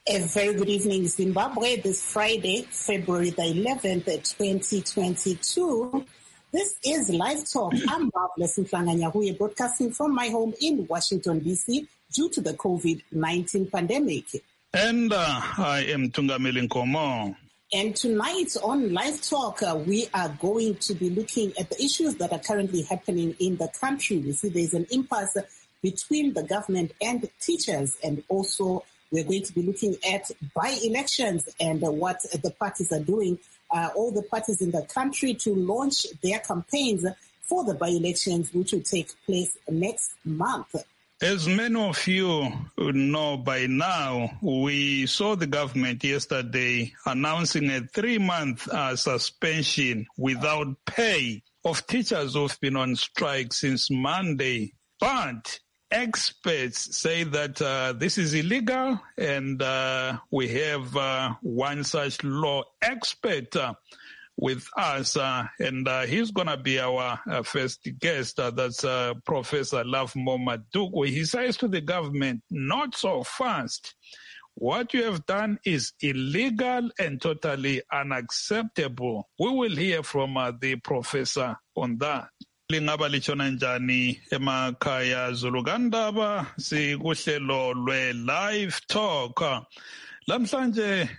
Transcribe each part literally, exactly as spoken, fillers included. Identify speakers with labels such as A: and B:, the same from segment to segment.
A: A very good evening, Zimbabwe. This Friday, February the eleventh, twenty twenty-two. This is Live Talk. I'm Marvelous Mflanganyahuye, broadcasting from my home in Washington, D C, due to the COVID nineteen pandemic.
B: And uh, I am Tungameli Nkomo.
A: And tonight on Live Talk, uh, we are going to be looking at the issues that are currently happening in the country. We see there's an impasse between the government and teachers, and also we're going to be looking at by-elections and uh, what the parties are doing, uh, all the parties in the country to launch their campaigns for the by-elections, which will take place next month.
B: As many of you know by now, we saw the government yesterday announcing a three-month uh, suspension without pay of teachers who've been on strike since Monday. But experts say that uh, this is illegal, and uh, we have uh, one such law expert uh, with us, uh, and uh, he's going to be our uh, first guest. Uh, that's uh, Professor Lovemore Madugu. He says to the government, not so fast. What you have done is illegal and totally unacceptable. We will hear from uh, the professor on that. Lingaba lichona njani emakhaya Zulugandaba sikuhlelo lwe Live Talk. Lamhlanje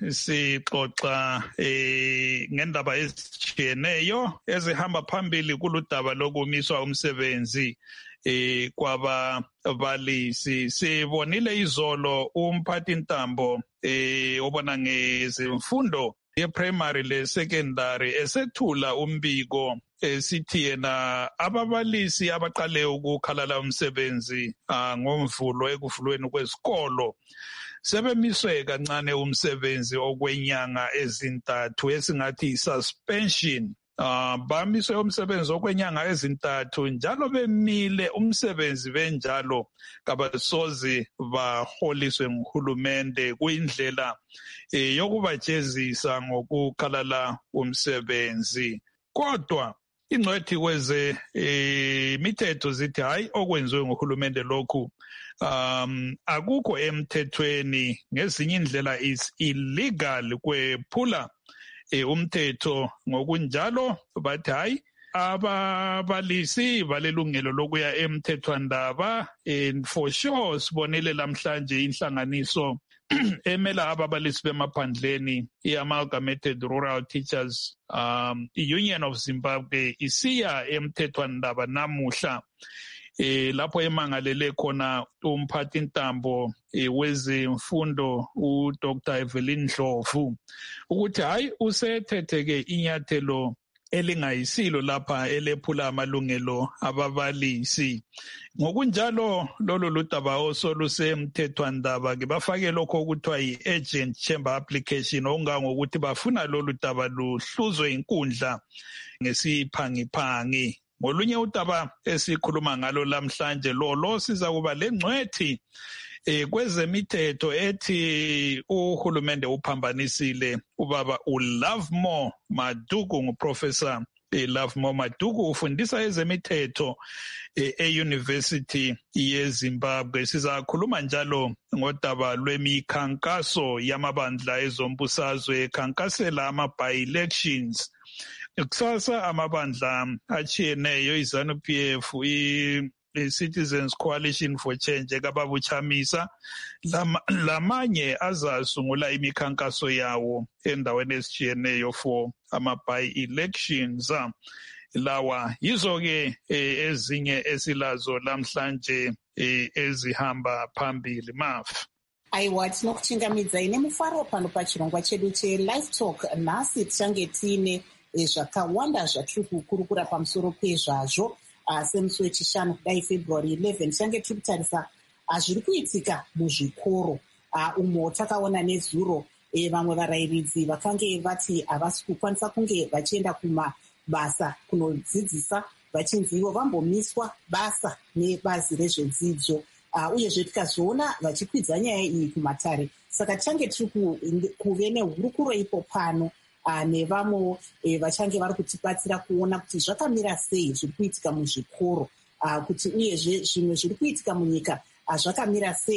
B: sixoxa eh ngendaba ezitshiyeneyo ezihamba phambili kuludaba lokumiswa umsebenzi eh kwaba balisi. Sibonile izolo umphathi ntambo eh obona ngezimfundo ye-primary le-secondary esethula umbiko esithi yena ababalisi abaqale ukukhalala umsebenzi ngomvulo ekuvulweni kwezikolo sebemiswe kancane umsebenzi okwenyanga ezintathu esingathi suspension. Uh, bamiswe umsebenzi okwenyanga ezintathu njalo bemile umsebenzi benjalo kabasozi baholiswe nguhulumende kuyindlela eh, yokubajezisa ngokukhalala umsebenzi. Kodwa ingcwethi kweze eh, mithetho zithi hayi okwenziwe nguhulumende lokhu um akukho emthethweni, ngezinye indlela is illegal, kwephula E, umthetho. Ngokunjalo bathi hayi ababalisi balelungelo lokuya emthethwandaba, and for sure sibonile lamhlanje inhlanganiso emela ababalisi bemaphandleni, i-Amalgamated Rural Teachers um i-Union of Zimbabwe isiya emthethwandaba namuhla eh lapho emangalele khona umphathi ntambo eh, wezemfundo uDr Evelyn Ndlovu ukuthi hayi usethetheke inyathelo elingayisilo lapha elephula amalungelo ababalisi. Ngokunjalo lolo ludaba osolusemthethwandaba ke bafake lokho okuthiwa yi-urgent chamber application, okungangokuthi bafuna lolu daba luhluzwe inkundla ngesiphangiphangi. Ngolunye udaba esikhuluma ngalo lamhlanje lolo siza kuba lengcwethi eh kwezemithetho ethi uhulumende uphambanisile ubaba uLovemore Madugu. Nguprofessor eh, Lovemore Madugu ufundisa ezemithetho eh, e-University yeZimbabwe. Sizakhuluma njalo ngodaba lwemikhankaso yamabandla ezombusazwe ekhankasela ama-by-elections. Kusasa amabandla achiyeneyo i-ZANU-P F, i-Citizens Coalition for Change kababuchamisa lamanye azasungula imikhankaso yawo endaweni ezichiyeneyo for ama-by-elections. Lawa yizo ke ezinye esilazo lamhlanje ezihamba phambili. Maf
A: aiwa tinokuchingamidza ine mufaro pano pachirongwa chedu che-Live Talk. Nhasi tichange tiine zvakawanda zvatiri kukurukura pamusoro pezvazvo. Semusi wechishanu kudai February eleventh tichange tiri kutarisa zviri kuitika muzvikoro umo takaona nezuro vamwe varayiridzi vakange vati havasi kukwanisa kunge vachienda kumabasa kunodzidzisa, vachinzi ivo vambomiswa basa nebazi rezvedzidzo, uyezve tikazoona vachikwidza nyaya iyi kumatare. Saka tichange tiri kuve nehurukuro ipo pano nevamwe vachange vari kutibatsira kuona kuti zvakamira sei zviri kuitika muzvikoro, kuti uyezve zvimwe zviri kuitika munyika zvakamira sei.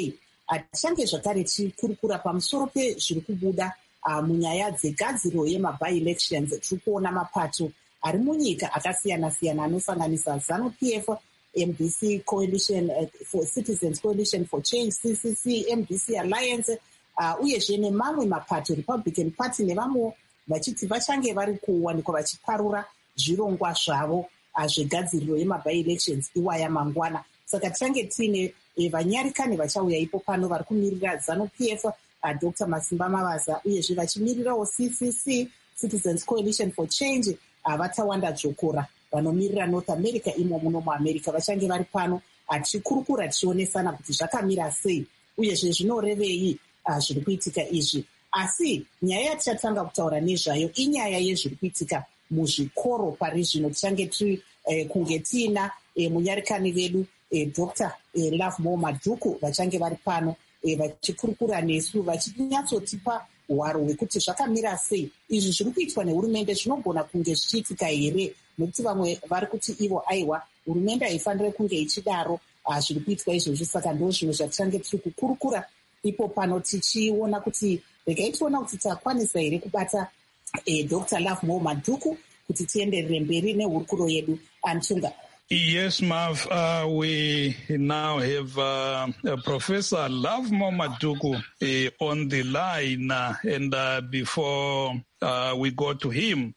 A: tichange zvakare tichikurukura pamusoro pezviri kubuda munyaya dzegadziro yema-by-elections. Tiri kuona mapato ari munyika akasiyana-siyana anosanganisa ZANU-P F, M D C Coalition for Citizens Coalition for Change, C C C, M D C Alliance, uh, uyezve nemamwe mapato, Republican Party nevamwe vachiti vachange vari kuwanikwa vachiparura zvirongwa zvavo zvegadziriro yema-by-elections iwa yamangwana. Saka tichange tiine vanyarikani vachauya ipo pano vari kumirira ZANU-P F, uh, Doctor Masimba Mavaza, uyezve vachimirirawo C C C, Citizens Coalition for Change, uh, Vatawanda Dzvokora vanomirira North America imo muno muamerica. Vachange vari pano tichikurukura tichionesana kuti zvakamira sei uyezve zvinorevei uh, zviri kuitika izvi. Asi nyaya yatichatanga kutaura nezvayo inyaya yezviri kuitika muzvikoro pari zvino. Tichange tiri eh, kunge tiina eh, munyarikani vedu eh, Doctor eh, Lovemore Madhuku vachange vari pano eh, vachikurukura nesu vachinyatsotipa hwaro hwekuti zvakamira sei izvi zviri kuitwa nehurumende zvinogona kunge zvichiitika here, nekuti vamwe vari kuti ivo aiwa hurumende haifaniri kunge ichidaro zviri kuitwa izvozvo. Saka ndo zvimwe zvatichange tiri kukurukura ipo pano tichiona kuti regai tiona kuti takwanisa here kubata eh, Doctor Lovemore Madhuku kuti tienderere mberi nehurukuro yedu. Anchunga.
B: Yes, Mav, uh, we now have uh, uh, Professor Lovemore Madhuku uh, on the line. Uh, and uh, before uh, we go to him,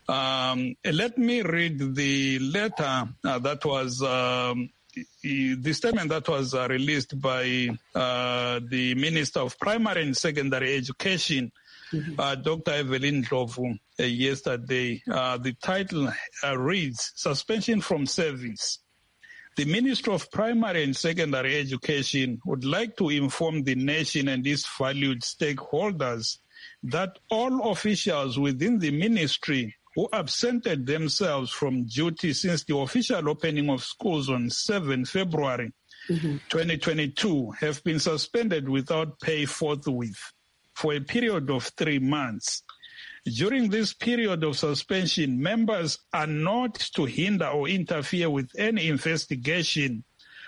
B: um, let me read the letter uh, that was, um, the statement that was uh, released by uh, the Minister of Primary and Secondary Education, Mm-hmm. Uh, Doctor Evelyn Ndlovu, uh, yesterday. Uh, the title uh, reads, Suspension from Service. The Ministry of Primary and Secondary Education would like to inform the nation and its valued stakeholders that all officials within the ministry who absented themselves from duty since the official opening of schools on the seventh of February mm-hmm. twenty twenty-two have been suspended without pay forthwith for a period of three months. During this period of suspension, members are not to hinder or interfere with any investigation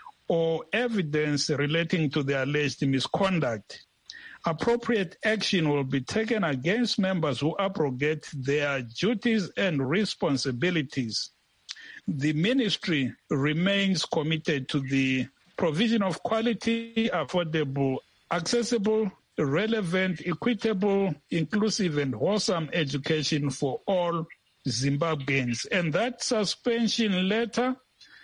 B: or evidence relating to the alleged misconduct. Appropriate action will be taken against members who abrogate their duties and responsibilities. The ministry remains committed to the provision of quality, affordable, accessible, relevant, equitable, inclusive, and wholesome education for all Zimbabweans. And that suspension letter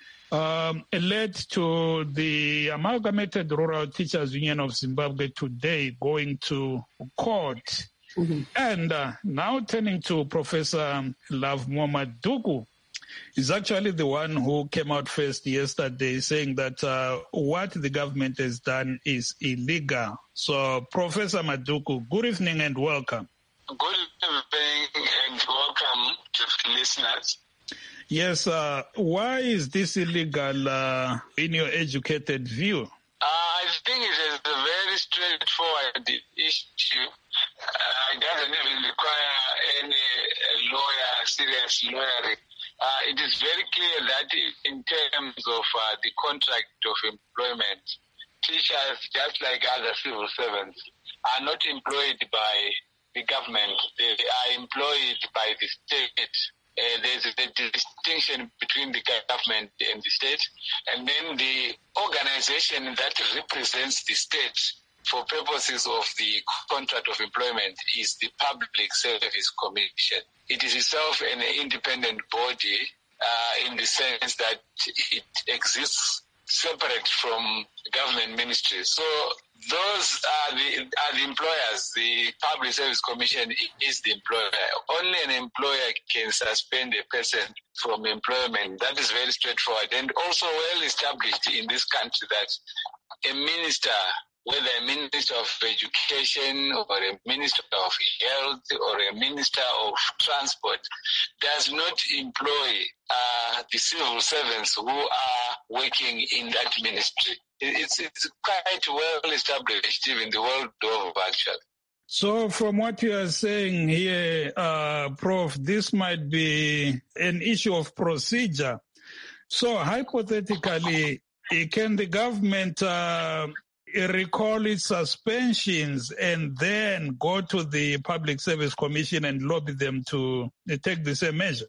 B: um, led to the Amalgamated Rural Teachers Union of Zimbabwe today going to court. Mm-hmm. And uh, now turning to Professor Lovemore Madhuku, is actually the one who came out first yesterday saying that uh, what the government has done is illegal. So, Professor Madhuku, good evening and welcome.
C: Good evening and welcome to the listeners.
B: Yes, uh, why is this illegal uh, in your educated view?
C: Uh, I think it is a very straightforward issue. Uh, it doesn't even require any lawyer, serious lawyering. Uh, it is very clear that in terms of uh, the contract of employment, teachers, just like other civil servants, are not employed by the government. They are employed by the state. Uh, there's a distinction between the government and the state. And then the organization that represents the state for purposes of the contract of employment is the Public Service Commission. It is itself an independent body uh, in the sense that it exists separate from government ministries. So those are the, are the employers. The Public Service Commission is the employer. Only an employer can suspend a person from employment. That is very straightforward and also well established in this country that a minister, whether a minister of education or a minister of health or a minister of transport, does not employ uh, the civil servants who are working in that ministry. It's, it's quite well established even the world over, actually.
B: So from what you are saying here, uh, Prof, this might be an issue of procedure. So hypothetically, can the government uh, recall its suspensions and then go to the Public Service Commission and lobby them to take the same measure?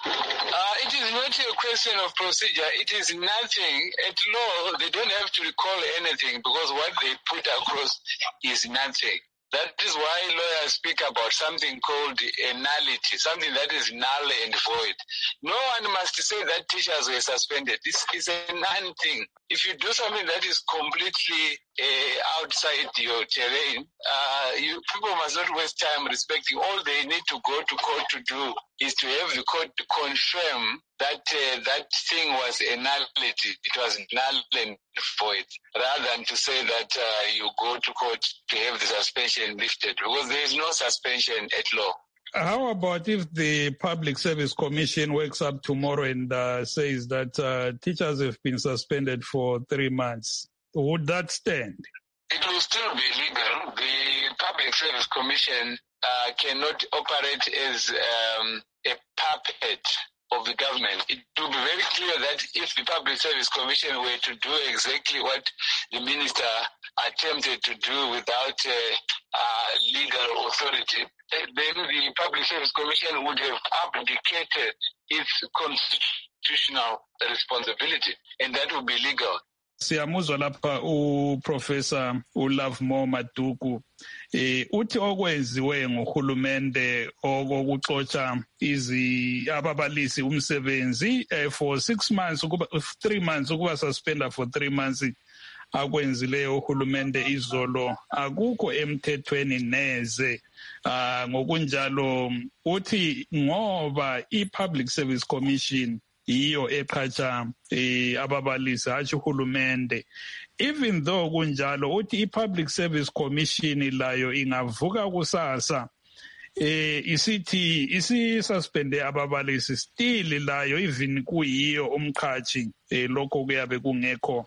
C: Uh, it is not a question of procedure. It is nothing. At law, they don't have to recall anything because what they put across is nothing. That is why lawyers speak about something called a nullity, something that is null and void. No one must say that teachers were suspended. This is a non-thing. If you do something that is completely uh, outside your terrain, uh, you, people must not waste time respecting. All they need to go to court to do is to have the court to confirm that uh, that thing was a nullity. It was null and void, rather than to say that uh, you go to court to have the suspension lifted, because there is no suspension at law.
B: How about if the Public Service Commission wakes up tomorrow and uh, says that uh, teachers have been suspended for three months? Would that stand?
C: It will still be legal. The Public Service Commission uh, cannot operate as um, a puppet of the government. It will be very clear that if the Public Service Commission were to do exactly what the minister attempted to do without uh, uh, legal authority, then the Public Service Commission would have abdicated its constitutional responsibility, and that would be legal.
B: Siyamuzwa lapha uProfessor uLovemore Maduku eh uthi okwenziwe ngohulumende okokuxoxa izi ababalisi umsebenzi eh, for six months ukuba three months ukuba suspenda for three months akwenzileyo uhulumende izolo akukho emthethweni neze. Uh, ngokunjalo uthi ngoba i-Public Service Commission iyo eqhatsha eh, ababalisi hathi uhulumende, even though kunjalo uthi i-Public Service Commission layo ingavuka kusasa eh isithi isi-suspende ababalisi still layo even kuyiyo umqhathi eh, lokho kuyabe kungekho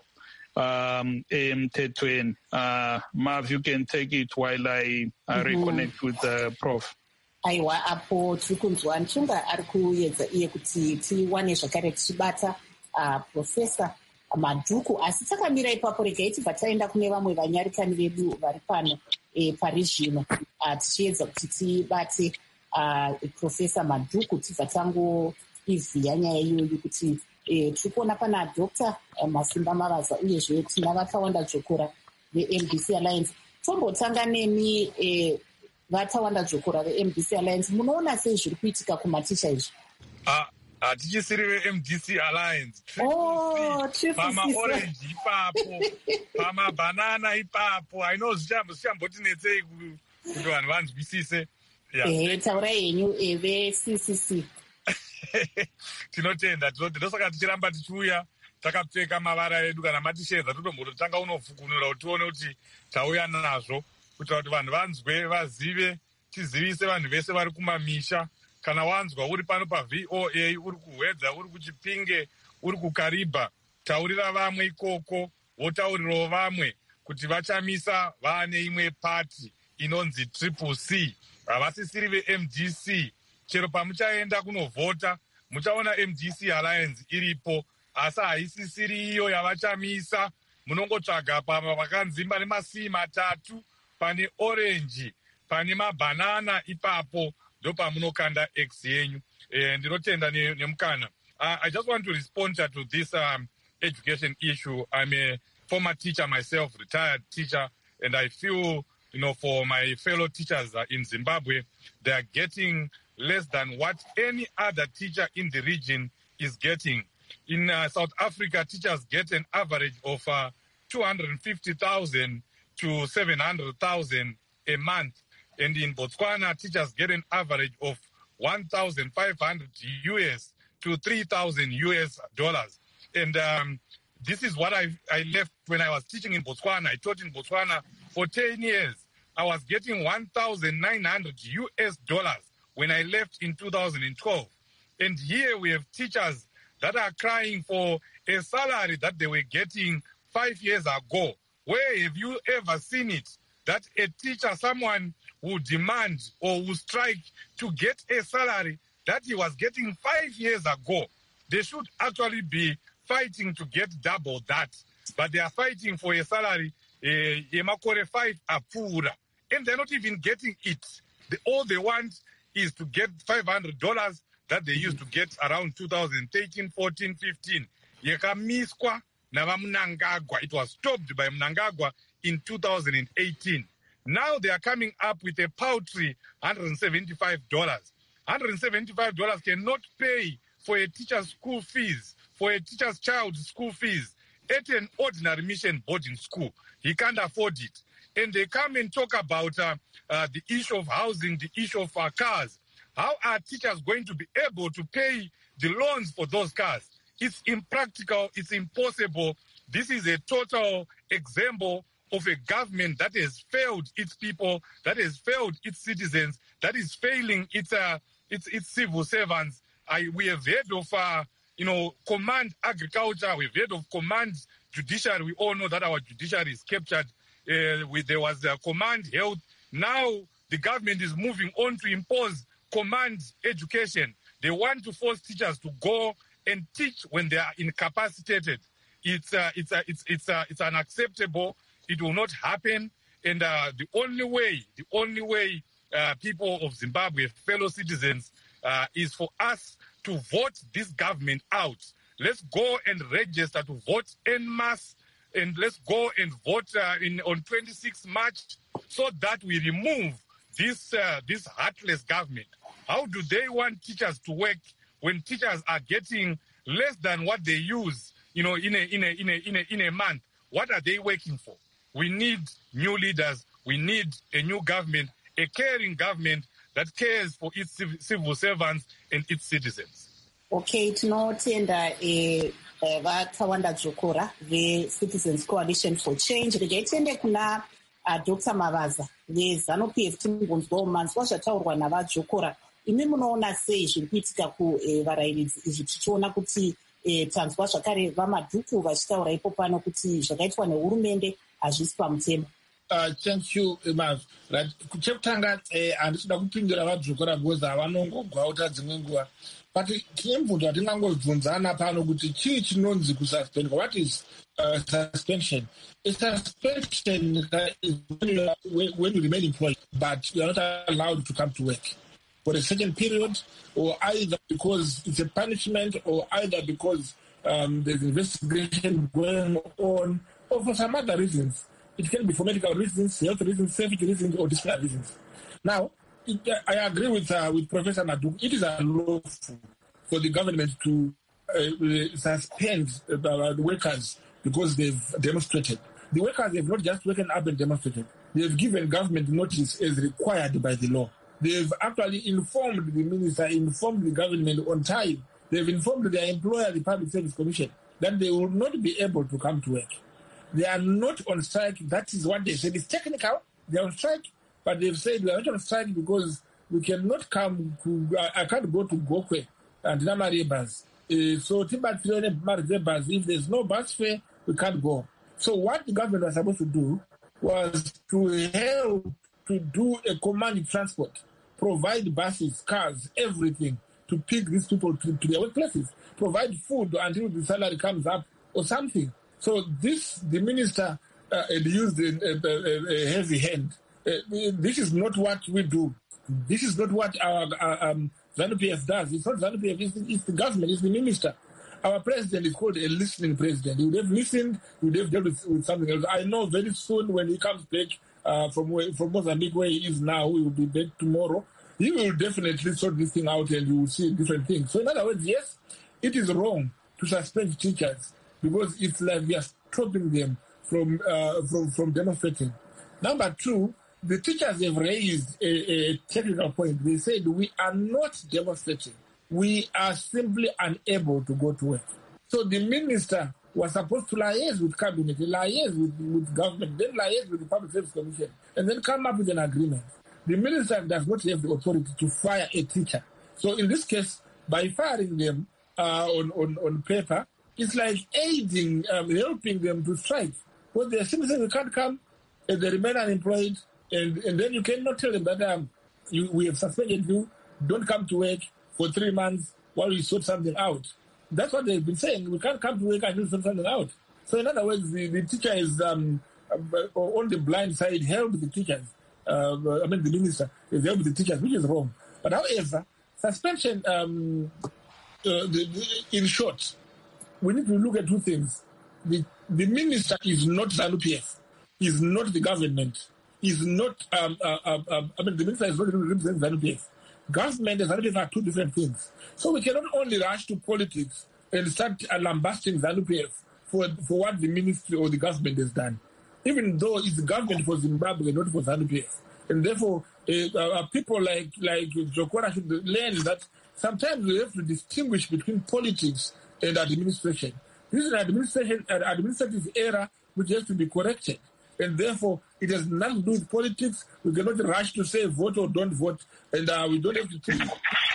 B: um emthethweni. uh Mav, you can take it while I uh, reconnect with the uh, Prof.
A: Aiwa, apo tiri kunzwa Ntunga ari kuedza iye kuti tiwane zvakare tichibata uh, Profesa Maduku, asi takamira ipapo regai tibva taenda kune vamwe vanyarikani vedu vari pano eh, pari zvino uh, tichiedza kuti tibate uh, Profesa Maduku tibva tangoivhiya nyaya iyoyo kuti eh, tiri kuona pana Doctor uh, Masimba Mavaza uyezve tina vakawanda dzokora ve-M D C Alliance. Tombotanga nemi eh, vatawanda dzokora ve-M D C Alliance, munoona sei zviri kuitika kumaticha izvi?
D: hatichisiri ve-M D C Alliance.
A: Oh,
D: pamaorenji ipapo, pamabhanana ipapo, haino zvichambotinetsei kuti vanhu vanzwisise.
A: Ehe, taurai henyu ve-C C C.
D: Tinotenda, ndosaka tichiramba tichiuya takapfeka mavara edu, kana matishedza totombototanga unofukunura kuti tione kuti tauya nazvo, kuitira kuti vanhu vanzwe, vazive, tizivise vanhu vese vari kumamisha. Kana wanzwa uri pano paV O A, uri kuhwedza, uri kuChipinge, uri kuKariba, taurira vamwe ikoko, wotaurirawo vamwe kuti vachamisa vaane imwe pati inonzi Triple C. Havasisiri ve-M D C. Chero pamuchaenda kunovhota, muchaona M D C Alliance iripo, asi haisisiri iyo yavachamisa. Munongotsvaga pama pakanzimba nemasii matatu, pane orange, pane mabhanana ipapo, ndo pamunokanda X yenyu. Eh, ndinotenda nemukana. Uh, I just want to respond to this um, education issue. I'm a former teacher myself, retired teacher, and I feel, you know, for my fellow teachers uh, in Zimbabwe, they are getting less than what any other teacher in the region is getting. In uh, South Africa, teachers get an average of uh, two hundred fifty thousand to seven hundred thousand a month. And in Botswana, teachers get an average of one thousand five hundred U S to three thousand U S dollars. And um, this is what I, I left when I was teaching in Botswana. I taught in Botswana for ten years. I was getting one thousand nine hundred U S dollars when I left in two thousand twelve. And here we have teachers that are crying for a salary that they were getting five years ago. Where have you ever seen it? That a teacher, someone who demand or who strike to get a salary that he was getting five years ago. They should actually be fighting to get double that. but they are fighting for a salary yemakore uh, five apura, and they're not even getting it. The, all they want is to get five hundred dollars that they used to get around two thousand thirteen, fourteen, fifteen. Yekamiswa nava Mnangagwa. It was stopped by Mnangagwa in two thousand eighteen. Now they are coming up with a paltry one hundred seventy-five dollars. one hundred seventy-five dollars cannot pay for a teacher's school fees, for a teacher's child's school fees at an ordinary mission boarding school. He can't afford it. And they come and talk about uh, uh, the issue of housing, the issue of uh, cars. How are teachers going to be able to pay the loans for those cars? It's impractical. It's impossible. This is a total example of a government that has failed its people, that has failed its citizens, that is failing its uh, its, its civil servants. I, we have heard of, uh, you know, command agriculture. We've heard of command judiciary. We all know that our judiciary is captured. Uh, with, there was uh, command health. Now the government is moving on to impose command education. They want to force teachers to go and teach when they are incapacitated. It's uh, it's uh, it's it's uh, it's unacceptable. It will not happen. And uh, the only way, the only way, uh, people of Zimbabwe, fellow citizens, uh, is for us to vote this government out. Let's go and register to vote en masse, and let's go and vote uh, in on twenty-sixth March, so that we remove this uh, this heartless government. How do they want teachers to work when teachers are getting less than what they use, you know, in a in a in a in a in a month? What are they working for? We need new leaders. We need a new government, a caring government that cares for its civil servants and its citizens.
A: Okay, tinotenda eh vakawanda dzokora ve-Citizens Coalition for Change. Regai tiende kuna uh, Doctor Mavaza veZANU-P F timbonzwawo manzwa zvataurwa navadzokora. Imi munoona sei zviri kuitika kuvarayiridzi izvi, tichiona kuti eh, tanzwa zvakare vamadhuku vachitaura ipo pano kuti zvakaitwa nehurumende hazvisi pamutemo.
E: Uh, thank you, Mav. Right. Kuchekutanga handisida kupindura vadzokora because havanongogwauta dzimwe nguva. But tinemvunzo watingangobvunzana pano kuti chii chinonzi kususpend. What is uh, suspension? A suspension is when you, are, when you remain employed, but you are not allowed to come to work for a certain period, or either because it's a punishment, or either because um, there's investigation going on, or for some other reasons. It can be for medical reasons, health reasons, safety reasons, or disciplinary reasons. Now, it, I agree with uh, with Professor Nadu. It is unlawful for the government to uh, suspend uh, the workers because they've demonstrated. The workers have not just woken up and demonstrated. They've given government notice as required by the law. They've actually informed the minister, informed the government on time. They've informed their employer, the Public Service Commission, that they will not be able to come to work. They are not on strike. That is what they said. It's technical. They are on strike, but they've said we are not on strike because we cannot come to, I can't go to Gokwe and Namari bus. Uh, so, if there's no bus fare, we can't go. So what the government was supposed to do was to help to do a command transport, provide buses, cars, everything to pick these people to, to their workplaces, provide food until the salary comes up or something. So this, the minister uh, used a, a, a heavy hand. Uh, this is not what we do. This is not what our, our um, ZANU-P F does. It's not ZANU-P F, it's, it's the government, it's the minister. Our president is called a listening president. He would have listened, he would have dealt with, with something else. I know very soon when he comes back uh, from, where, from Mozambique, where he is now, he will be back tomorrow. He will definitely sort this thing out and you will see different things. So in other words, yes, it is wrong to suspend teachers, because it's like we are stopping them from uh, from, from demonstrating. Number two, the teachers have raised a, a technical point. They said we are not demonstrating. We are simply unable to go to work. So the minister was supposed to liaise with cabinet, liaise with, with government, then liaise with the Public Service Commission, and then come up with an agreement. The minister does not have the authority to fire a teacher. So in this case, by firing them uh, on, on, on paper, it's like aiding, um, helping them to strike. When they're simply saying they can't come, and they remain unemployed, and, and then you cannot tell them that um, you, we have suspended you, don't come to work for three months while we sort something out. That's what they've been saying. We can't come to work until we sort something out. So in other words, the, the teacher is um, on the blind side, help the teachers. Uh, I mean, the minister is help the teachers, which is wrong. But however, suspension, um, uh, the, the, in short, we need to look at two things. The, the minister is not ZANU-P F, is not the government, is not, um, uh, uh, uh, I mean, the minister is not representing ZANU-P F. Government and ZANU-P F are two different things. So we cannot only rush to politics and start lambasting ZANU-P F for, for what the ministry or the government has done, even though it's the government for Zimbabwe, not for ZANU-P F. And therefore, uh, uh, people like, like Jokora should learn that sometimes we have to distinguish between politics and administration. This is an administration, an administrative error which has to be corrected. And therefore, it has nothing to do with politics. We cannot rush to say vote or don't vote. And uh, we don't have to take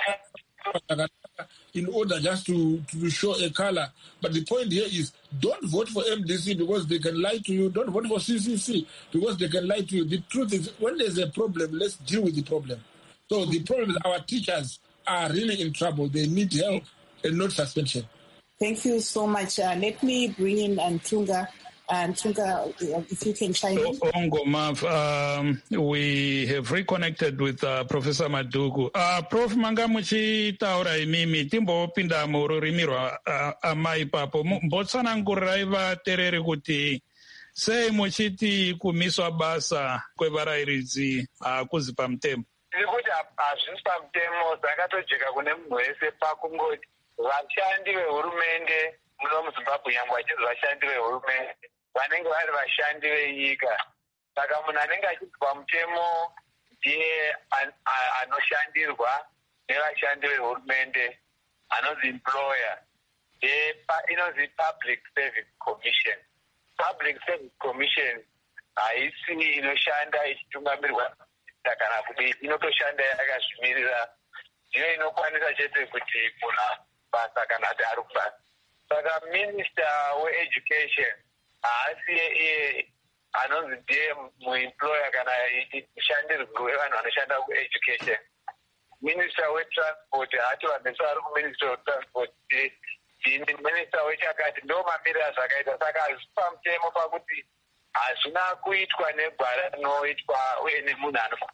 E: in order just to, to show a color. But the point here is don't vote for M D C because they can lie to you. Don't vote for C C C because they can lie to you. The truth is, when there's a problem, let's deal with the problem. So the problem is our teachers are really in trouble. They need help and not suspension.
A: Thank you so much. Uh, let me bring in Ntunga. And Ntunga, if you can chime in.
B: Ongomav, um, we have reconnected with uh, Professor Maduku. Uh, Prof Manga muchitaura imimi timbopinda mururimi rwa uh, amai papo mbotsanangurai vatereri kuti sei muchiti kumiswa basa kwevarairidzi hakuzi pamutemo.
C: Tiri kuti hazvisi pamutemo dzakatojeka kune munhu wese pakungoti vashandi vehurumende muno muzimbabwe nyangwe vachinzi vashandi vehurumende vanenge vari vashandi venyika. Saka munhu anenge achinzi pamutemo ndiye anoshandirwa nevashandi vehurumende, anonzi employer. Inonzi Public Service Commission. Public Service Commission haisi inoshanda ichitungamirwa kana kuti inotoshanda yakazvimirira. Ndiyo inokwanisa chete kuti munhu basa kana kuti ari kubasa. Saka Minister we-Education haasi iye anonzi ndiye muemployer kana mushandirwi wevanhu vanoshanda ku-education. Minister we-Transport hatovambiswa ari ku-Minister we-Transport. Minister wechakati ndo mamiriro azvakaita. Saka hazvisi pamutemo pakuti hazvina kuitwa negwara rinoitwa uye nemunhu anofa.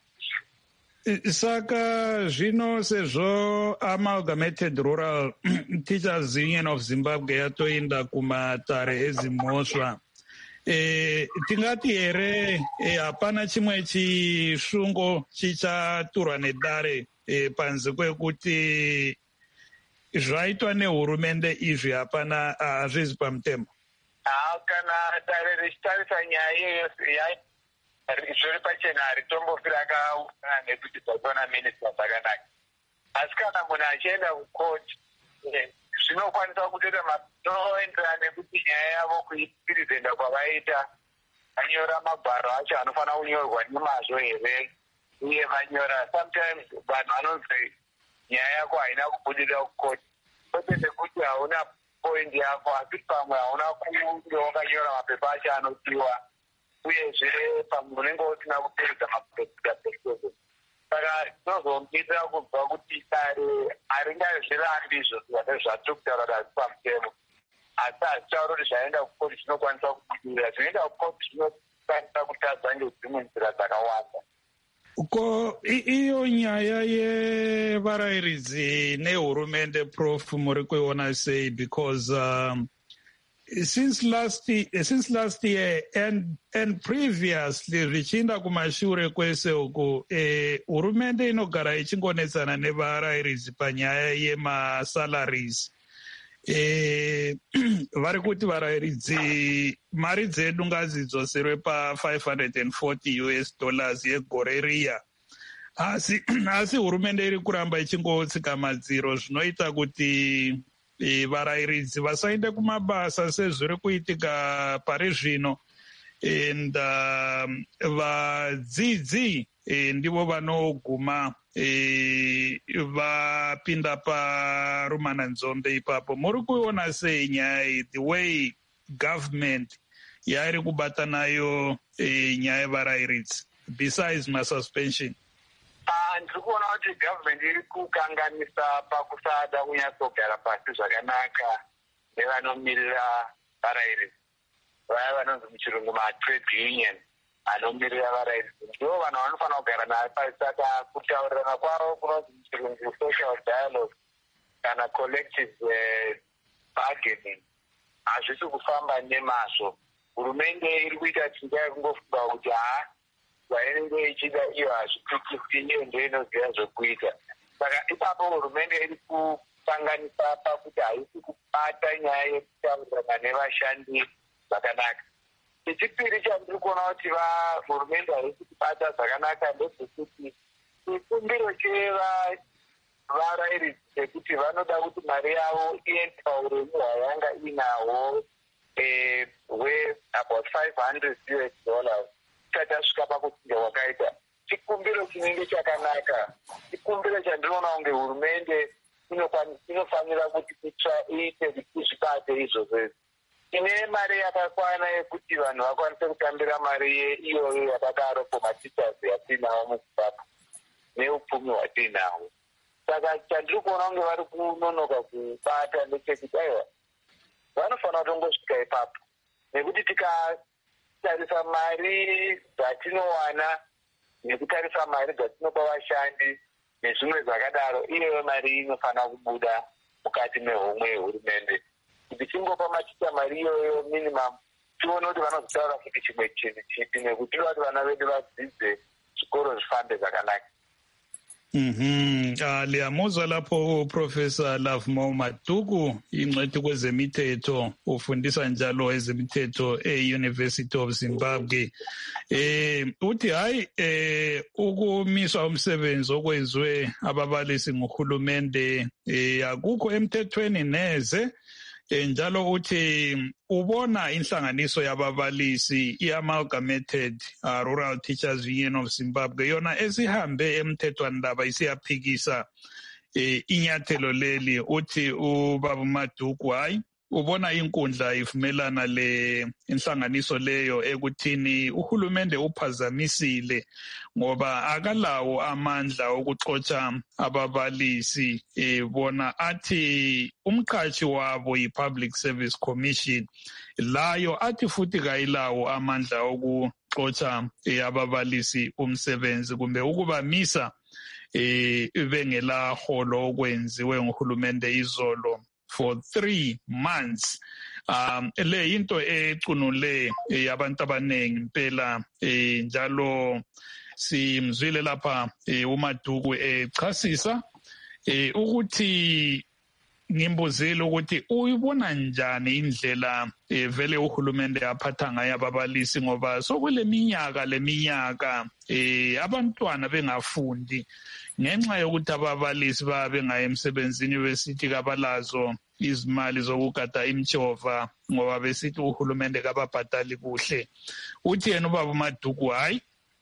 B: Saka zvino sezvo Amalgamated Rural Teachers Union of Zimbabwe yatoenda kumatare ezimhosva, e, tingati here e, hapana chimwe chishungo chichaturwa nedare e, panze kwekuti zvaitwa nehurumende izvi hapana hazvizi pamutemo.
C: Kana dare richitarisa nyaya iyoyo zviri pachena haritombofi rakaungana nekuti dzakaona minista dzakanaka. Asi kana munhu achienda kukoti zvinokwanisa kutoita mazvinoenderana nekuti nyaya yavo kuipirizenda kwavaita vanyora magwaro acho anofanira kunyorwa nemazvo here uye vanyora. Sometimes vanhu vanonzi nyaya yako haina kubudirira kukoti kwete nekuti hauna poindi yako, asi pamwe hauna kunge wakanyora mapepa acho anodiwa uyezve pamwe unenge usina kupedza mapedza. Saka tinozombirira kubva kuti dare haringazvirambi izvo zvinenge zvatiri kutaura kuti hazisi pamutemo, asi hazitaura kuti zvaenda kukoti zvinokwanisa kubudirira. Zvinoenda kukoti zvinokwanisa kutadza ngedzimwe nzira dzakawanda.
B: Ko iyo nyaya yevarairidzi nehurumende, Prof, muri kuiona sei? Because um, since last since last year and and previously zvichiinda kumashure kwese uku, eh, hurumende inogara ichingonetsana nevarairidzi panyaya yemasalaries. Eh, vari kuti varairidzi mari dzedu ngadzidzoserwe pa five hundred forty U S dollars yegore riya. Asi asi hurumende iri kuramba ichingotsika madziro, zvinoita kuti e, varairidzi vasaende kumabasa sezviri kuitika pari zvino. And um, vadzidzi e, ndivo vanoguma e, vapinda parumana nzombe ipapo. Muri kuiona sei nyaya the way government yairi kubata nayo e, nyaya yevarairidzi besides masuspension?
C: Ndiri kuona kuti government iri kukanganisa pakusada kunyatsogara pasi zvakanaka nevanomirira varairidzi. vaya vanonzi muchirungu matrade union anomirira varairidzi ndo vanhu vanofanira kugara naye pasi. Saka kutaurirana kwavo kunonzi muchirungu social dialogue kana collective uh, bargaining hazvisi kufamba nemazvo. Hurumende iri kuita chinga yekungofunga kuti ha vainenge ichida iyo hazvipikisi, iyo ndo inoziva zvokuita. Saka ipapo hurumende iri kusanganisa pakuti haisi kubata nyaya yekutaurirana nevashandi zvakanaka. Chechipiri chandiri kuona kuti hurumende haisi kubata zvakanaka ndezvekuti chikumbiro chevarairidzi chekuti vanoda kuti mari yavo iende pauremu hwayanga inahwo hweabout five hundred U S dollars isati asvika pakuchinja kwakaita. Chikumbiro chinenge chakanaka, chikumbiro chandinoona kunge hurumende inofanira kuti iite kuti izvibate izvozvo. Ine mari yakakwana yekuti vanhu vakwanise kutambira mari iyoyo yakadaro pomatichers yatinawo muzimbabwe neupfumi hwatinahwo. Saka chandiri kuona kunge vari kunonoka kubata ndechekuti aiwa vanofanira kutongosvika ipapo, nekuti tikatarisa mari dzatinowana nekutarisa mari dzatinopa vashandi nezvimwe zvakadaro, iyoyo mari inofanira kubuda mukati mehomwe yehurumende. Kuti tingopa maticha mari iyoyo minimum, tione kuti vanozotaura kuti chimwe chinhu chipi, nekuti tinoda kuti vana vedu vadzidze zvikoro zvifambe zvakanaka.
B: Mhm. Uh, liyamuzwa lapho Professor Lovemore Maduku, ingcwethi kwezemithetho, ufundisa njalo ezemithetho e-University of Zimbabwe. Eh uthi hayi eh ukumiswa umsebenzi okwenziwe ababalisi ngohulumende eh akukho emthethweni neze. Njalo uthi ubona inhlanganiso yababalisi i-Amalgamated uh, Rural Teachers Union of Zimbabwe yona esihambe emthethwandaba isiyaphikisa eh, inyathelo leli. Uthi ubaba Maduku hayi ubona inkundla ivumelana le inhlanganiso leyo ekuthini uhulumende uphazamisile ngoba akalawo amandla okuxotsha ababalisi. eh, bona athi umqhashi wabo yi-Public Service Commission layo athi futhi kayilawo amandla okuxotsha eh, ababalisi umsebenzi kumbe ukubamisa eh, bengela holo okwenziwe nguhulumende izolo for three months. Um le into ecunule yabantu abanengi impela, njalo simzwile lapha uMaduku echasisa ukuthi ngimbuzile ukuthi uyibona njani indlela vele uhulumende aphatha ngayo ababalisi, ngoba sokule minyaka leminyaka eh abantwana bengafundi ngenxa yokuthi ababalisi babe ngaye emsebenzini besithi kabalazo izimali zokugada imtshova ngoba besithi uhulumende kababhadali kuhle. Uthi yena ubaba Maduku hayi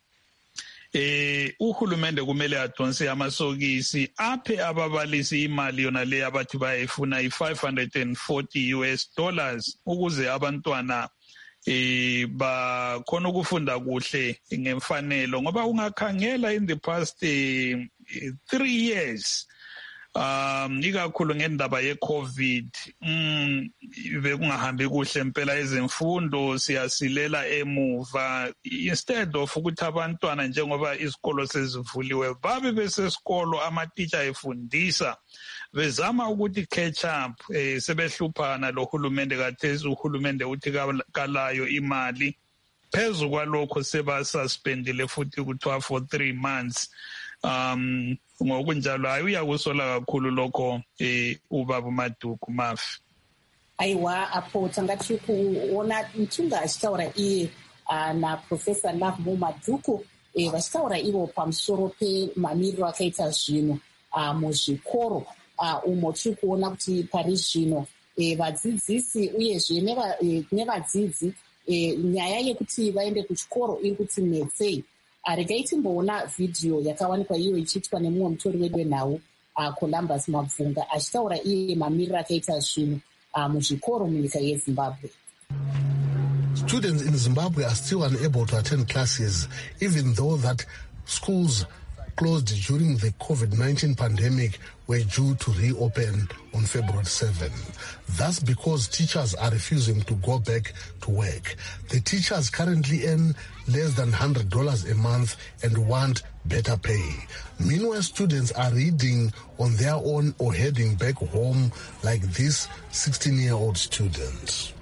B: eh uhulumende kumele adonse amasokisi aphe ababalisi imali yona le abathi bayifuna i-five hundred forty U S dollars ukuze abantwana eh bakhona ukufunda kuhle ngemfanelo, ngoba ungakhangela in the past uh, three years um ikakhulu ngendaba ye-COVID mm bekungahambi kuhle impela ezemfundo, siyasilela emuva. Instead of ukuthi abantwana njengoba isikolo sezivuliwe babe besesikolo amateacher efundisa bezama ukuthi catch up, eh sebehluphana lo hulumende kathesi. Uhulumende uthi kalayo imali, phezu kwalokho seba suspendile futhi kuthiwa for three months. um ngokunjalo hayi uyakusola kakhulu lokho eh ubaba Maduku Mafi.
A: Aiwa apo tangati kuona mtunga achitaura iye na Professor Lovemore Maduku eh vachitaura ivo pamusoro pemamiriro akaita zvino muzvikoro umo tiri kuona kuti pari zvino vadzidzisi uyezve nevadzidzi nyaya yekuti vaende kuchikoro iri kuti netsei. Regai timboona vhidhiyo yakawanikwa iyo ichiitwa nemumwe mutori wedu wenhau Columbus Mabvunga achitaura iye mamiriro akaita zvino muzvikoro munyika yeZimbabwe.
F: Students in Zimbabwe are still unable to attend classes, even though that schools closed during the COVID nineteen pandemic were due to reopen on February seventh. That's because teachers are refusing to go back to work. The teachers currently earn less than one hundred dollars a month and want better pay. Meanwhile, students are reading on their own or heading back home like this sixteen-year-old student.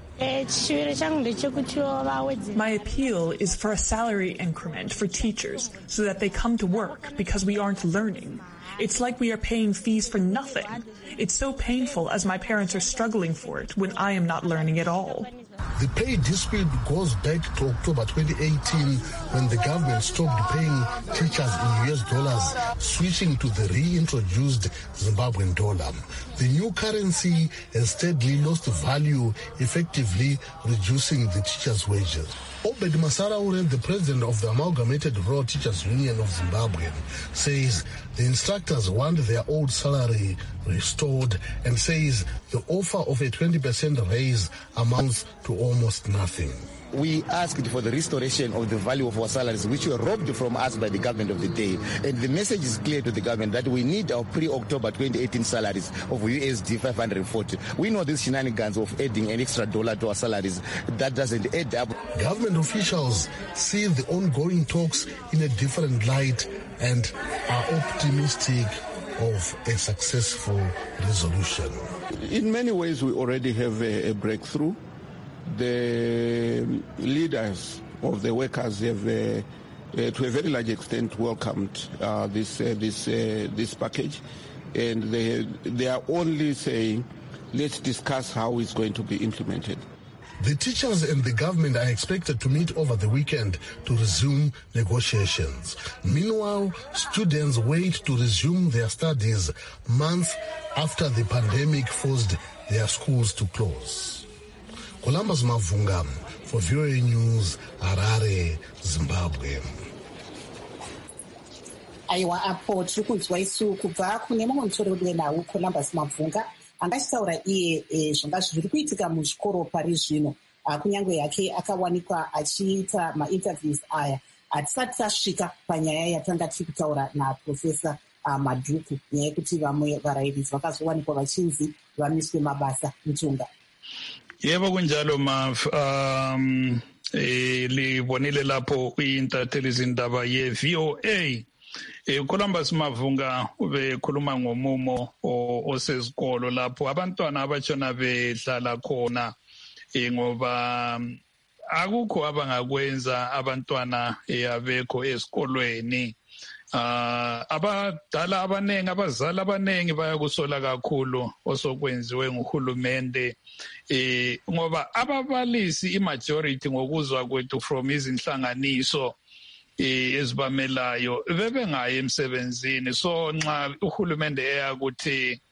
G: My appeal is for a salary increment for teachers so that they come to work because we aren't learning. It's like we are paying fees for nothing. It's so painful as my parents are struggling for it when I am not learning at all.
F: The pay dispute goes back to October twenty eighteen when the government stopped paying teachers in U S dollars, switching to the reintroduced Zimbabwean dollar. The new currency has steadily lost value, effectively reducing the teachers' wages. Obed Masaraure, the president of the Amalgamated Rural Teachers Union of Zimbabwe, says the instructors want their old salary restored and says the offer of a twenty percent raise amounts to almost nothing.
H: We asked for the restoration of the value of our salaries, which were robbed from us by the government of the day. And the message is clear to the government that we need our pre-October twenty eighteen salaries of U S D five hundred forty. We know these shenanigans of adding an extra dollar to our salaries. That doesn't add up.
F: Government officials see the ongoing talks in a different light and are optimistic of a successful resolution.
I: In many ways, we already have a, a breakthrough. The leaders of the workers have, uh, uh, to a very large extent, welcomed uh, this uh, this uh, this package, and they they are only saying, "Let's discuss how it's going to be implemented."
F: The teachers and the government are expected to meet over the weekend to resume negotiations. Meanwhile, students wait to resume their studies months after the pandemic forced their schools to close. Columbus Mavunga for V O A News, Harare, Zimbabwe.
A: Aiwa apo tiri kunzwa isu kubva kune mumwe mutori wedu wenawo Columbus Mavunga anga achitaura iye e, zvanga zviri kuitika muzvikoro pari zvino. Kunyange yake akawanikwa achiita mainterviews aya hatisati tasvika panyaya yatanga tiri kutaura naprofesa uh, Madhuku, nyaya yekuti vamwe varairidzi vakazowanikwa vachinzi vamiswe mabasa mutunga.
B: Yebo kunjalo Mav, um eh libonile lapho uintatheli izindaba ye V O A. Eh Columbus Mavunga ubekhuluma ngomumo osezikolo lapho abantwana abachona bedlala khona eh ngoba akukho abangakwenza abantwana abekho esikolweni. Uh, abadala abanengi abazali abanengi bayakusola kakhulu osokwenziwe nguhulumende eh ngoba ababalisi imajority ngokuzwa kwethu from izinhlanganiso eh ezibamelayo bebengayi emsebenzini. So nxa uhulumende eyakuthi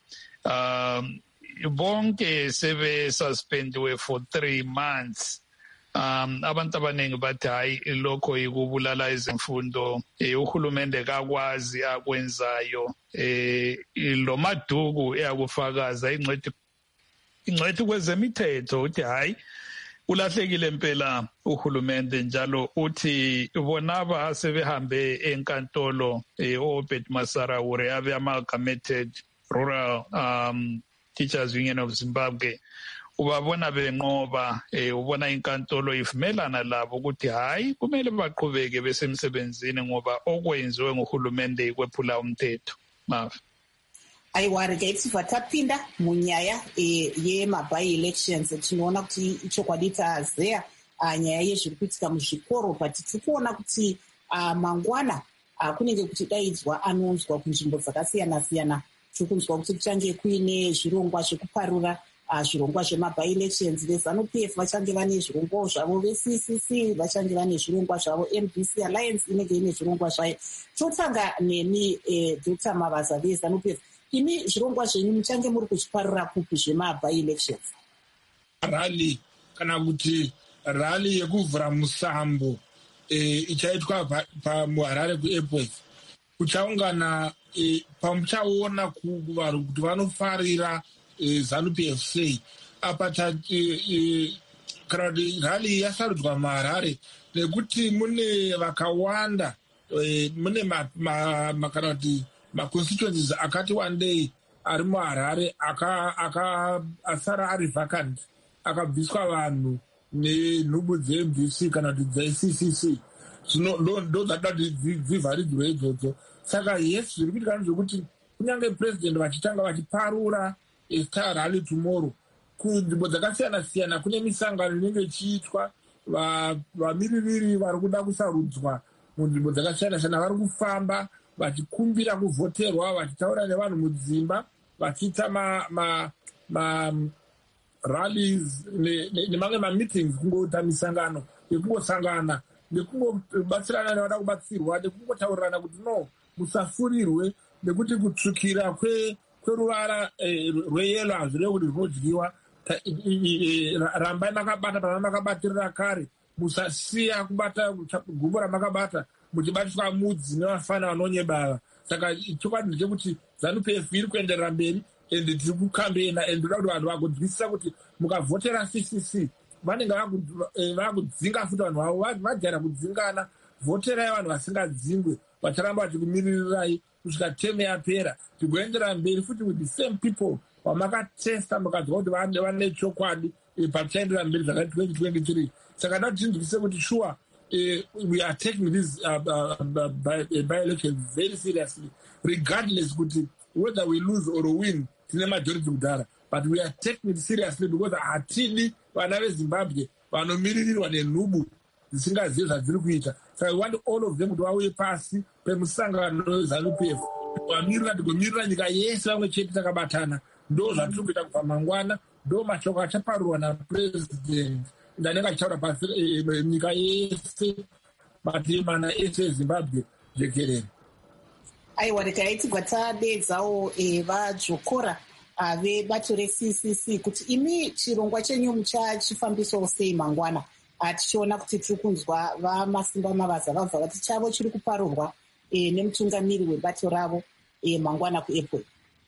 B: um bonke sebe suspendiwe for three months, Um, abantu abaningi bathi hayi lokho ikubulala izimfundo, eh uhulumende kakwazi akwenzayo, eh lo Maduku eyakufakaza ingcwethi ingcwethi kwezemithetho uthi hayi ulahlekile impela uhulumende, njalo uthi bonaba sebehambe enkantolo eh Obed Masaraure abe Amalgamated Rural um, Teachers Union of Zimbabwe. Ubabona benqoba eh ubona inkantolo ivumelana labo ukuthi hayi kumele baqhubeke besemsebenzini ngoba okwenziwe nguhulumende ikwephula umthetho. Mav
A: aiwari gaiti vatapinda munyaya e, yemabai elections tinoona kuti ichokwadi tazeya nyaya yezviri kuitika muzvikoro, but tiri kuona kuti uh, mangwana uh, kunenge kuchidaidzwa anonzwa kunzvimbo dzakasiyana siyana. Tiri kunzwa kuti kuchange kuine zvirongwa zvekuparura uh, zvirongwa zvemabai elections. VeZanu P F vachange vane zvirongwa zvavo, veC C C vachange vane zvirongwa zvavo, M D C Alliance inenge ine zvirongwa zvayo. Totanga nemi eh, Doctor Mabasa veZanu P F, imi zvirongwa zvenyu muchange muri kuchiparura kupi zvemabai elections?
E: Rally kana kuti rally yekuvhura musambo eh, ichaitwa pamuharare kuairport. Kuchaungana eh, pamuchaona kuvanhu kuti vanofarira eh, Zanu P F sei apa ta eh, eh, kana kuti rally yasarudzwa muharare nekuti mune vakawanda mune kana kuti maconstituencies akati wandei ari muharare asara ari vacant, akabviswa vanhu nenhubu dze-M D C kana kuti dze-C C C. Ndo dzada kuti dzivharidzwe idzodzo. Saka yes, zviri kuitika ndezvekuti kunyange president vachitanga vachiparura star rally tomorrow, kunzvimbo dzakasiyana-siyana kune misangano inenge ichiitwa, vamiririri vari kuda kusarudzwa munzvimbo dzakasiyana-siyana vari kufamba vachikumbira kuvhoterwa, vachitaura nevanhu mudzimba, vachiita marallies nemamwe mameetings, kungoita misangano yekungosangana nekungobatsirana nevada kubatsirwa, nekungotaurirana kuti no, musafurirwe nekuti kutsvukira kweruvara rweyelo hazvirevi kuti zvinodyiwa. Rambai makabata pana makabatirira kare, musasiya kubata gumbo ramakabata muchibatiswa mudzi nevafana vanonyebara. Saka chokwadi ndechekuti ZANU-P F iri kuenderera mberi ende tiri kukambena, ende toda kuti vanhu vagonzwisisa kuti mukavhotera C C C vanenge vakudzinga futi vanhu vavo, vajara kudzingana. Vhoterai vanhu vasingadzingwe, vacharamba vachikumirirai kusvika teme yapera, tigoendera mberi futi with the same people vamakatesta mukadza kuti vane chokwadi pachaendera mberi zvakati twenty twenty-three. Saka ndatinzwise kuti sure Uh, we are taking this uh, uh, by, uh, by-election very seriously, regardless whether we lose or win, tine majority kudhara, but we are taking it seriously because hatidi vana veZimbabwe vanomiririrwa nenhubu dzisingazivi zvadziri kuita. So I want all of them kuti vauye pasi pemusangano weZANU-P F, vamirira tigomirira nyika yese vamwe chete takabatana. Ndo zvatiri kuita kubva mangwana, ndo mashoko achaparurwa napresident ndanenge achitaura pasi nyika yese, mativi mana ese eZimbabwe jekerere.
A: Aiwa, rikaitigwa tadedzawo vadzvokora vebato re-C C C kuti imi chirongwa chenyu muchachifambisawo sei mangwana. Tichiona kuti tiri kunzwa vaMasimba Mavaza vabva vati chavo chiri kuparurwa nemutungamiri webato ravo mangwana kuAirport.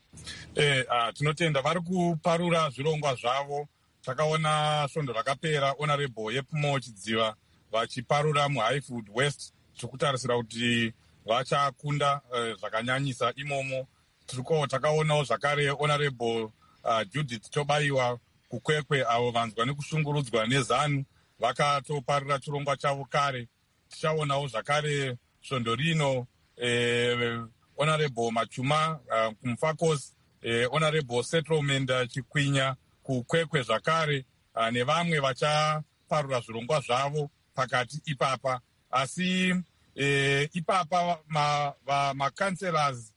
D: Tinotenda vari kuparura zvirongwa zvavo. Takaona svondo rakapera honorable Yepumo Chidziva vachiparura muHighfield West. Tikutarisira kuti vachakunda zvakanyanyisa imomo. Tiriko takaonawo zvakare honorable uh, Judith Tobaiwa kuKwekwe, avo vanzwa nekushungurudzwa neZANU vakatoparura chirongwa chavo kare. Tichaonawo zvakare svondo rino eh, honorable Machuma uh, kuMufakos, eh, honorable Settlement Chikwinya kuKwekwe zvakare, uh, nevamwe vachaparura zvirongwa zvavo pakati ipapa. Asi eh, ipapa macancelors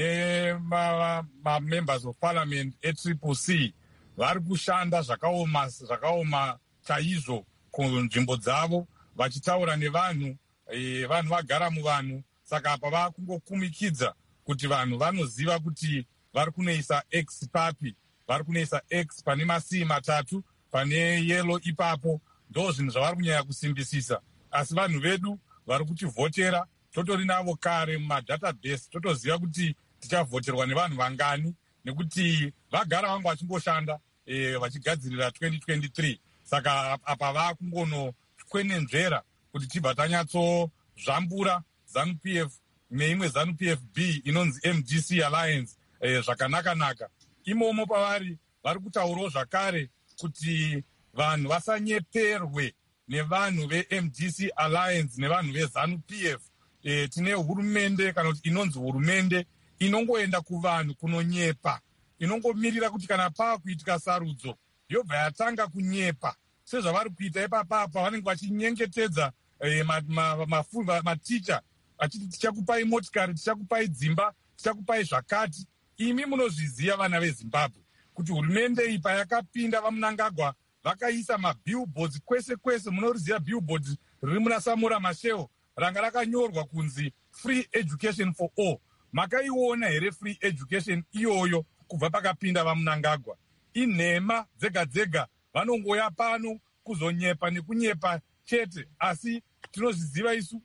D: ma nema-members of parliament e-Triple C vari kushanda zvakaoma zvakaoma chaizvo kunzvimbo dzavo, vachitaura nevanhu, eh, vanhu vagara muvanhu. Saka apa vakungokumikidza kuti vanhu vanoziva kuti vari kunoisa X papi, vari kunoisa X pane masii matatu, pane yelo ipapo. Ndo zvinhu zvavari kunyanya kusimbisisa. Asi vanhu vedu vari kutivhotera, totori navo kare mumadatabase, totoziva kuti tichavhoterwa nevanhu vangani, nekuti vagara vangu vachingoshanda e, vachigadzirira twenty twenty-three. Saka apa vakungonokwenenzvera kuti tibva tanyatsozvambura ZANU-P F neimwe ZANU-P F B inonzi M D C Alliance e, zvakanaka-naka. Imomo pavari vari kutaurawo zvakare kuti vanhu vasanyeperwe nevanhu ve-M D C Alliance nevanhu ve-ZANU-P F. E, tine hurumende kana kuti inonzi hurumende inongoenda kuvanhu kunonyepa, inongomirira kuti kana paa kuitika sarudzo yobva yatanga kunyepa. Sezvavari kuita ipapapa, vanenge vachinyengetedza e, maticha ma, ma vachiti tichakupai motikari, tichakupai dzimba, tichakupai zvakati. Imi munozviziva vana veZimbabwe kuti hurumende iyi payakapinda vaMunangagwa vakaisa mabillboards kwese kwese. Munoriziva billboards riri muna Samora Machel ranga rakanyorwa kunzi free education for all. Makaiona here free education iyoyo kubva pakapinda vaMunangagwa? Inhema dzega dzega, vanongoya pano kuzonyepa nekunyepa chete, asi tinozviziva isu.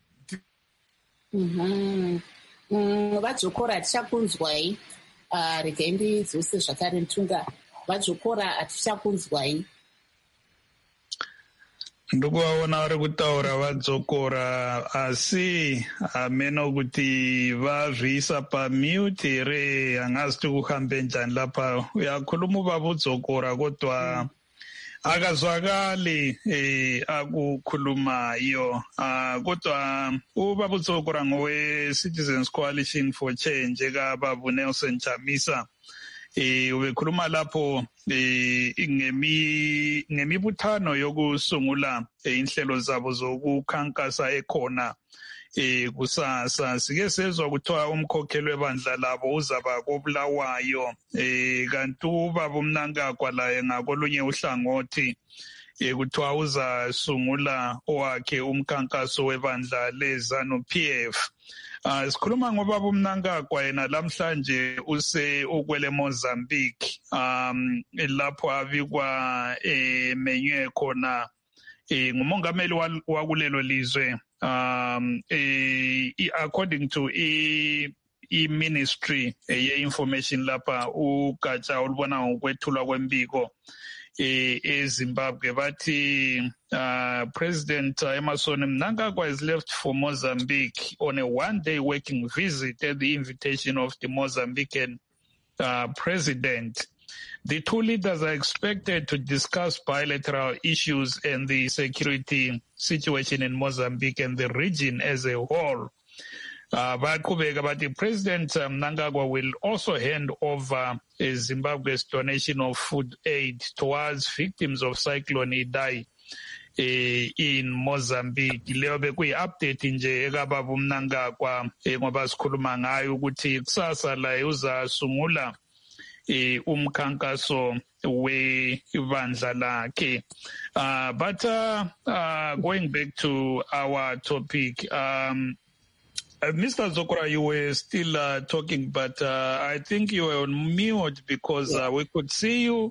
A: Mhm. Mm, vadzokora tichakunzwai. Uh, regai ndidzose zvakare Mutunga. Vadzokora hatichakunzwai.
B: ndikuvaona vari kutaura vadzokora asi hamena kuti vazviisa pamute here hangazi tikuhambe njani lapha uyakhuluma uvavudzokora kodwa akazwakali eh, akukhulumayo uh, kodwa ubabutsokora ngowe-Citizens Coalition for Change ekababu Nelson Chamisa eh ubekhuluma lapho eh ngemi ngemibuthano yokusungula inhlelo zabo zokukhankasa ekhona eh kusasa sike sezwa kuthiwa umkhokheli webandla labo uzaba kobulawayo eh kanti ubaba uMnangagwa laye ngakolunye uhlangothi eh kuthiwa uzasungula owakhe umkhankaso webandla leZANU P F. Uh, sikhuluma ngobaba uMnangagwa yena lamhlanje use ukwele Mozambique um lapho abikwa emenywe khona eh ngumongameli wakulelo lizwe um eh according to i i-ministry ye-information lapha ugatsha olubona ngokwethulwa kwembiko eh eZimbabwe bathi uh, President Emmerson Mnangagwa has left for Mozambique on a one-day working visit at the invitation of the Mozambican uh, president. The two leaders are expected to discuss bilateral issues and the security situation in Mozambique and the region as a whole. Uh, but the President Mnangagwa will also hand over uh, Zimbabwe's donation of food aid towards victims of Cyclone Idai uh, in Mozambique. Leyo bekuyi-update nje ekababa uMnangagwa ngoba sikhuluma ngayo ukuthi kusasa la uzasungula umkhankaso webandla lakhe. Uh, but uh, uh, going back to our topic, um, Uh, Mister Zokora, you were still uh, talking, but uh, I think you were on mute because uh, we could see you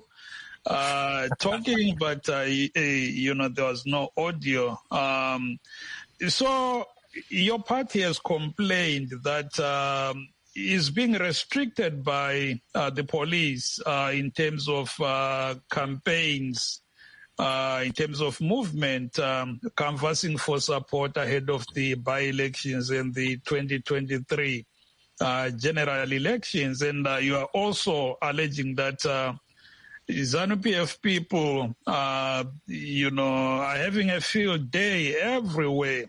B: uh, talking, but uh, you know there was no audio. Um, so your party has complained that um, is being restricted by uh, the police uh, in terms of uh, campaigns. Uh, in terms of movement, um, canvassing for support ahead of the by-elections and the twenty twenty-three uh, general elections. And uh, you are also alleging that uh, ZANU P F people, uh, you know, are having a field day everywhere.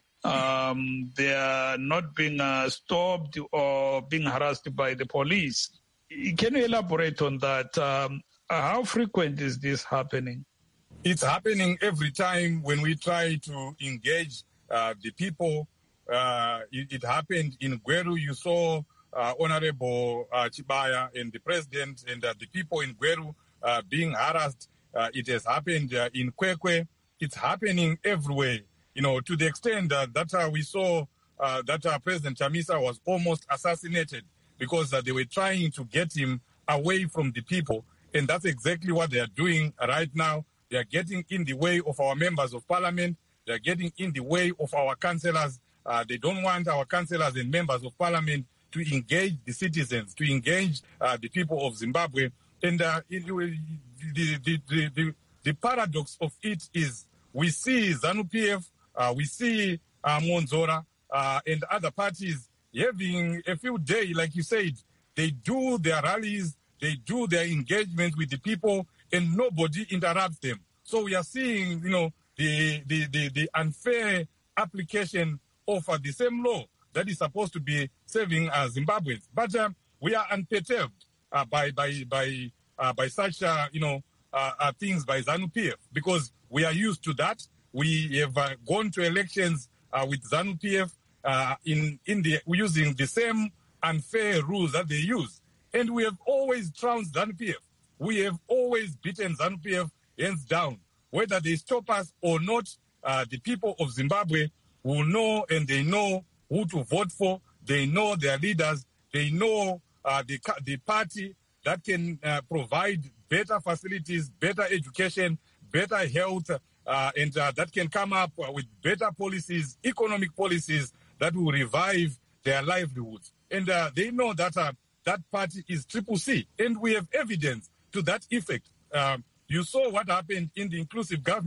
B: Um, they are not being uh, stopped or being harassed by the police. Can you elaborate on that? Um, how frequent is this happening?
D: It's happening every time when we try to engage uh, the people. Uh, it, it happened in Gweru. You saw uh, Honorable uh, Chibaya and the president and uh, the people in Gweru uh, being harassed. Uh, it has happened uh, in Kwekwe. It's happening everywhere. You know, to the extent uh, that uh, we saw uh, that uh, President Chamisa was almost assassinated because uh, they were trying to get him away from the people. And that's exactly what they are doing right now. They are getting in the way of our members of parliament. They are getting in the way of our councillors. Uh, they don't want our councillors and members of parliament to engage the citizens, to engage uh, the people of Zimbabwe. And uh, it, the, the, the, the, the paradox of it is we see ZANU P F, uh, we see uh, Monzora uh, and other parties having a few days, like you said. They do their rallies, they do their engagement with the people, and nobody interrupts them. So we are seeing, you know, the the, the, the unfair application of uh, the same law that is supposed to be saving uh, Zimbabweans. But uh, we are unperturbed uh, by by by uh, by such, uh, you know, uh, uh, things by ZANU P F because we are used to that. We have uh, gone to elections uh, with ZANU P F uh, in in the using the same unfair rules that they use, and we have always trounced ZANU P F. We have always beaten ZANU P F hands down. Whether they stop us or not, uh, the people of Zimbabwe will know and they know who to vote for. They know their leaders. They know uh, the, the party that can uh, provide better facilities, better education, better health, uh, and uh, that can come up with better policies, economic policies that will revive their livelihoods. And uh, they know that uh, that party is Triple C. And we have evidence to that effect. Uh, you saw what happened in the inclusive government.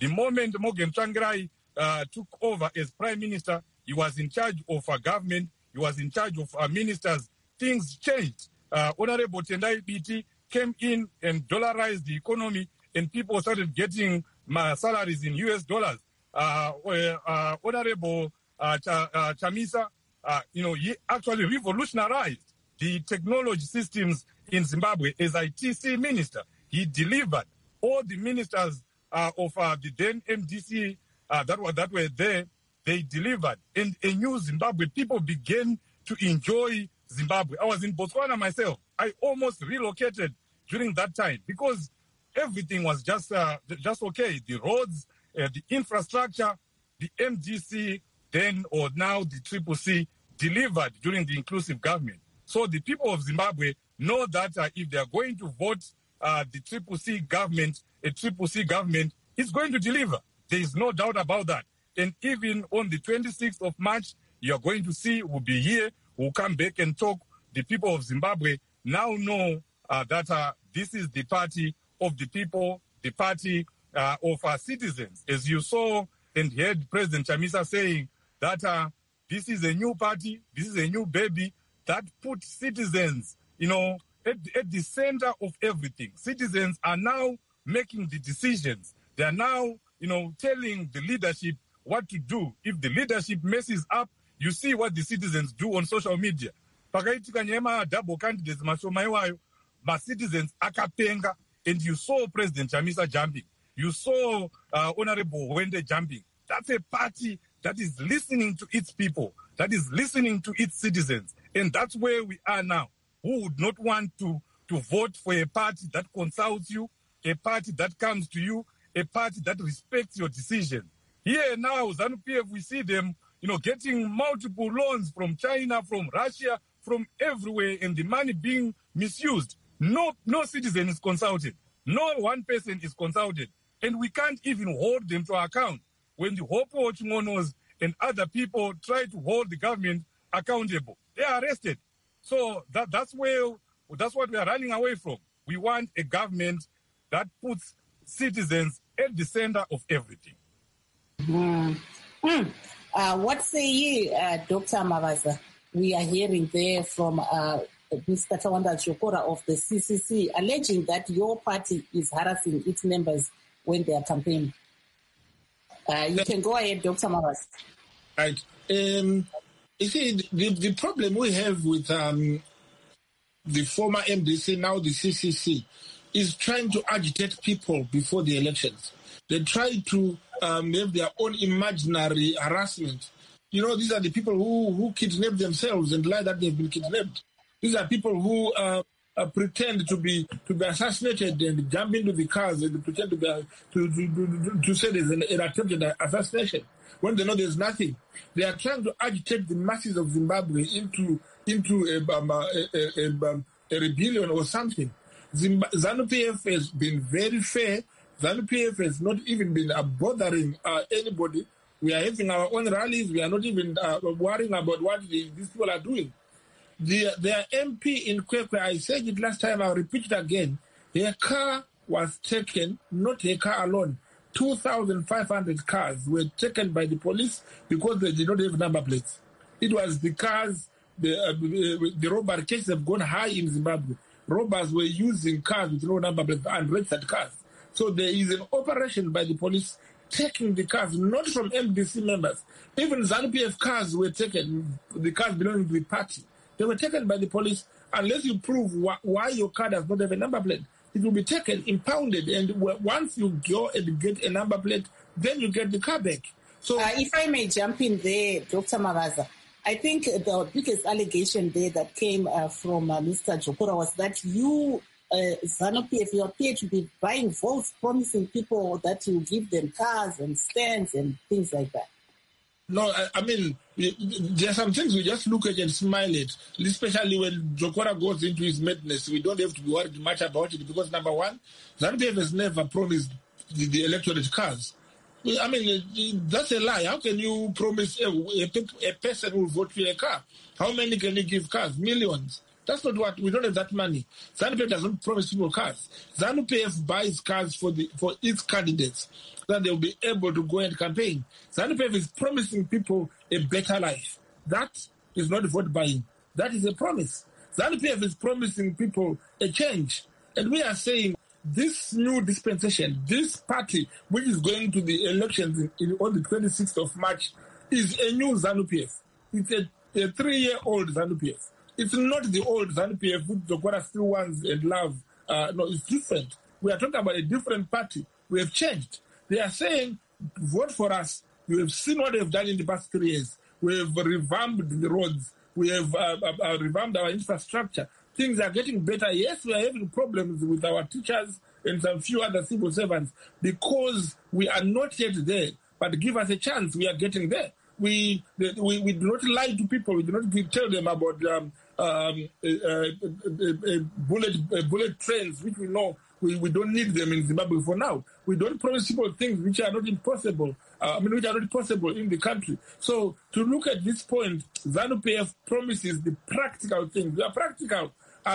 D: The moment Morgan Tsvangirai uh, took over as prime minister, he was in charge of a government, he was in charge of uh, ministers. Things changed. Uh, Honorable Tendai Biti came in and dollarized the economy, and people started getting uh, salaries in U S dollars. Uh, uh, Honorable uh, Ch- uh, Chamisa, uh, you know, he actually revolutionized the technology systems in Zimbabwe as I T C minister. He delivered. All the ministers uh, of uh, the then M D C uh, that were that were there, they delivered. And a new Zimbabwe, people began to enjoy Zimbabwe. I was in Botswana myself. I almost relocated during that time because everything was just uh, just okay. The roads, uh, the infrastructure, the M D C then or now the Triple C delivered during the inclusive government. So the people of Zimbabwe know that uh, if they are going to vote uh, the Triple C government, a Triple C government is going to deliver. There is no doubt about that. And even on the twenty-sixth of March, you are going to see, we'll be here, we'll come back and talk. The people of Zimbabwe now know uh, that uh, this is the party of the people, the party uh, of our citizens. As you saw and heard President Chamisa saying that uh, this is a new party, this is a new baby that puts citizens, you know, at, at the center of everything. Citizens are now making the decisions. They are now, you know, telling the leadership what to do. If the leadership messes up, you see what the citizens do on social media. Pakaitika nyema double candidates mashoma iwayo, ma citizens akapenga, and you saw President Chamisa jumping. You saw uh, Honorable Wende jumping. That's a party that is listening to its people, that is listening to its citizens. And that's where we are now. Who would not want to, to vote for a party that consults you, a party that comes to you, a party that respects your decision? Here now, ZANU-P F, we see them, you know, getting multiple loans from China, from Russia, from everywhere, and the money being misused. No, no citizen is consulted. No one person is consulted. And we can't even hold them to account. When the Hopo Chingonos and other people try to hold the government accountable, they are arrested. So that, that's where, that's what we are running away from. We want a government that puts citizens at the center of everything.
A: Mm. Mm. Uh, what say you, uh, Doctor Mavaza? We are hearing there from uh, Mister Tawanda Chokora of the C C C alleging that your party is harassing its members when they are campaigning. Uh, you can go ahead, Doctor Mavaza.
E: Right. Um, you see, the, the problem we have with um, the former M D C, now the C C C, is trying to agitate people before the elections. They try to um, have their own imaginary harassment. You know, these are the people who, who kidnap themselves and lie that they've been kidnapped. These are people who uh, uh, pretend to be to be assassinated and jump into the cars and pretend to be uh, to, to, to, to say there's an, an attempted assassination when they know there's nothing. They are trying to agitate the masses of Zimbabwe into into a, um, a, a, a, a rebellion or something. ZANU-P F has been very fair. ZANU-P F has not even been uh, bothering uh, anybody. We are having our own rallies. We are not even uh, worrying about what the, these people are doing. The, their M P in Kwekwe, I said it last time, I'll repeat it again. Her car was taken, not her car alone. two thousand five hundred cars were taken by the police because they did not have number plates. It was the cars, the, uh, the robbery cases have gone high in Zimbabwe. Robbers were using cars with no number plates, unregistered cars. So there is an operation by the police taking the cars, not from M D C members. Even ZANU-P F cars were taken, the cars belonging to the party. They were taken by the police. Unless you prove wh- why your car does not have a number plate, it will be taken, impounded, and w- once you go and get a number plate, then you get the car back. So,
A: uh, if I may jump in there, Doctor Mavaza, I think the biggest allegation there that came uh, from uh, Mister Jokora was that you, uh, ZANU-P F, you appear to be buying votes, promising people that you give them cars and stands and things like that.
E: No, I, I mean, there are some things we just look at and smile at, especially when Jokora goes into his madness. We don't have to be worried much about it because, number one, ZANU-P F has never promised the, the electorate cars. I mean, that's a lie. How can you promise a, a, a person who will vote for a car? How many can you give cars? Millions. That's not what, we don't have that money. ZANU-P F does not promise people cars. ZANU-P F buys cars for the for its candidates so that they'll be able to go and campaign. ZANU-P F is promising people a better life. That is not vote buying. That is a promise. ZANU-P F is promising people a change. And we are saying this new dispensation, this party which is going to the elections in, in, on the twenty-sixth of March is a new ZANU-P F. It's a, a three-year-old ZANU-P F. It's not the old ZANU-P F which Zokora still wants and love. Uh, no, it's different. We are talking about a different party. We have changed. They are saying, vote for us. You have seen what they have done in the past three years. We have revamped the roads. We have uh, uh, revamped our infrastructure. Things are getting better. Yes, we are having problems with our teachers and some few other civil servants because we are not yet there. But give us a chance. We are getting there. We we, we do not lie to people. We do not tell them about um, um, uh, uh, uh, bullet uh, bullet trains, which we know we, we don't need them in Zimbabwe for now. We don't promise people things which are not impossible. Uh, I mean, which are not possible in the country. So to look at this point, ZANU-P F promises the practical things. They are practical.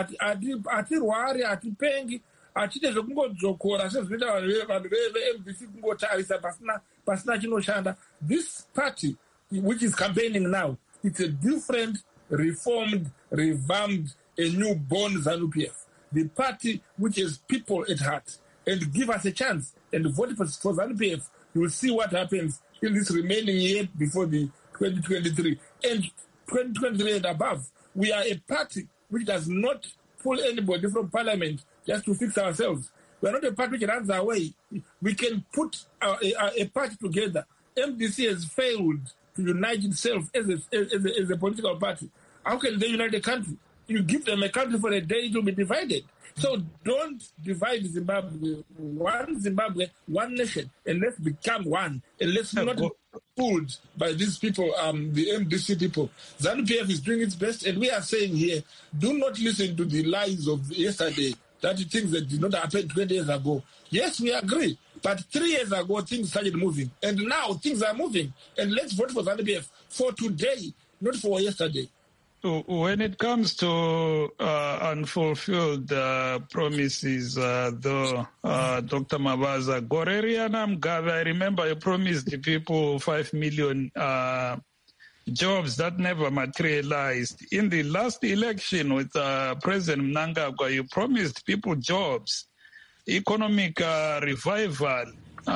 E: Atirwari, atipengi, achite zvokungodzokora sezvinoita vanhu ve-M D C kungotarisa pasina pasina chinoshanda. This party, which is campaigning now, it's a different, reformed, revamped, a new-born ZANU-P F. The party which has people at heart. And give us a chance and vote for, for ZANU-P F. You will see what happens in this remaining year before the twenty twenty-three. And twenty twenty-three and above, we are a party which does not pull anybody from parliament just to fix ourselves. We are not a party which runs away. We can put a, a, a party together. M D C has failed to unite itself as a, as, a, as a political party. How can they unite the country? You give them a country for a day, it will be divided. So don't divide Zimbabwe. One Zimbabwe, one nation, and let's become one. And let's not be fooled by these people, um, the M D C people. ZANU-P F is doing its best, and we are saying here, do not listen to the lies of yesterday, that things that did not happen twenty years ago. Yes, we agree. But three years ago, things started moving. And now things are moving. And let's vote for ZANU-P F for today, not for yesterday.
B: When it comes to uh, unfulfilled uh, promises, uh, though, uh, Doctor Mabaza, Goreriana Mugabe, I remember you promised the people five million uh, jobs that never materialized. In the last election with uh, President Mnangagwa, you promised people jobs, economic uh, revival,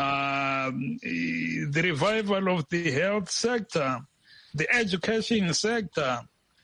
B: uh, the revival of the health sector, the education sector.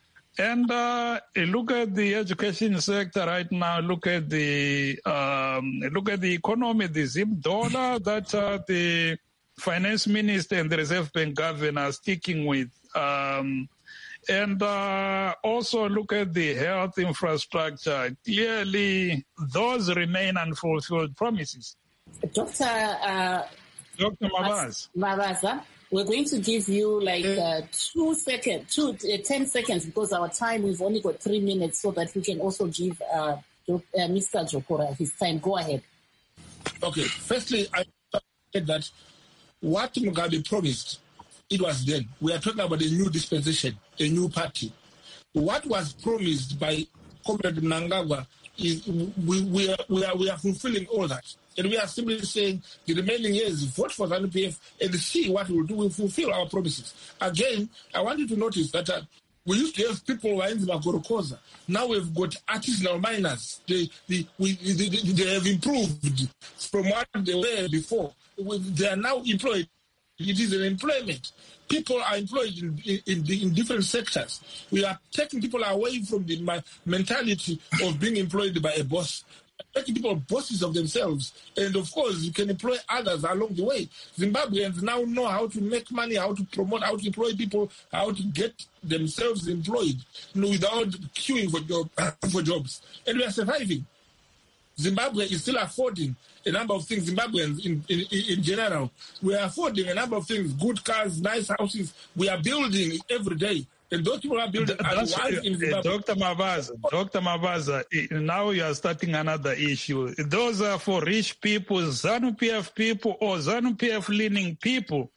B: And uh, look at the education sector right now. Look at the um, look at the economy, the zim dollar that uh, the finance minister and the Reserve Bank governor are sticking with. Um, and uh, also look at the health infrastructure. Clearly, those remain unfulfilled promises.
A: Doctor Uh,
B: Doctor Mabaza.
A: Mabaza. We're going to give you like uh, two seconds, two, uh, ten seconds, because our time, we've only got three minutes, so that we can also give uh, uh, Mister Zokora his time. Go ahead.
E: Okay. Firstly, I said that what Mugabe promised, it was then. We are talking about a new dispensation, a new party. What was promised by Comrade Mnangagwa is we, we, are, we, are, we are fulfilling all that. And we are simply saying the remaining years, vote for ZANU-P F and see what we'll do. We'll fulfill our promises. Again, I want you to notice that uh, we used to have people who are in Zimagorokoza. Now we've got artisanal miners. They, they, we, they, they have improved from what they were before. They are now employed. It is an employment. People are employed in, in, in different sectors. We are taking people away from the mentality of being employed by a boss. Making people bosses of themselves. And of course, you can employ others along the way. Zimbabweans now know how to make money, how to promote, how to employ people, how to get themselves employed, you know, without queuing for, job, for jobs. And we are surviving. Zimbabwe is still affording a number of things, Zimbabweans in, in, in general. We are affording a number of things, good cars, nice houses. We are building every day. And those people are building
B: That's,
E: at once in Zimbabwe.
B: Doctor Mabaza, Doctor Mabaza, now you are starting another issue. Those are for rich people, ZANU-P F people, or ZANU-P F leaning people,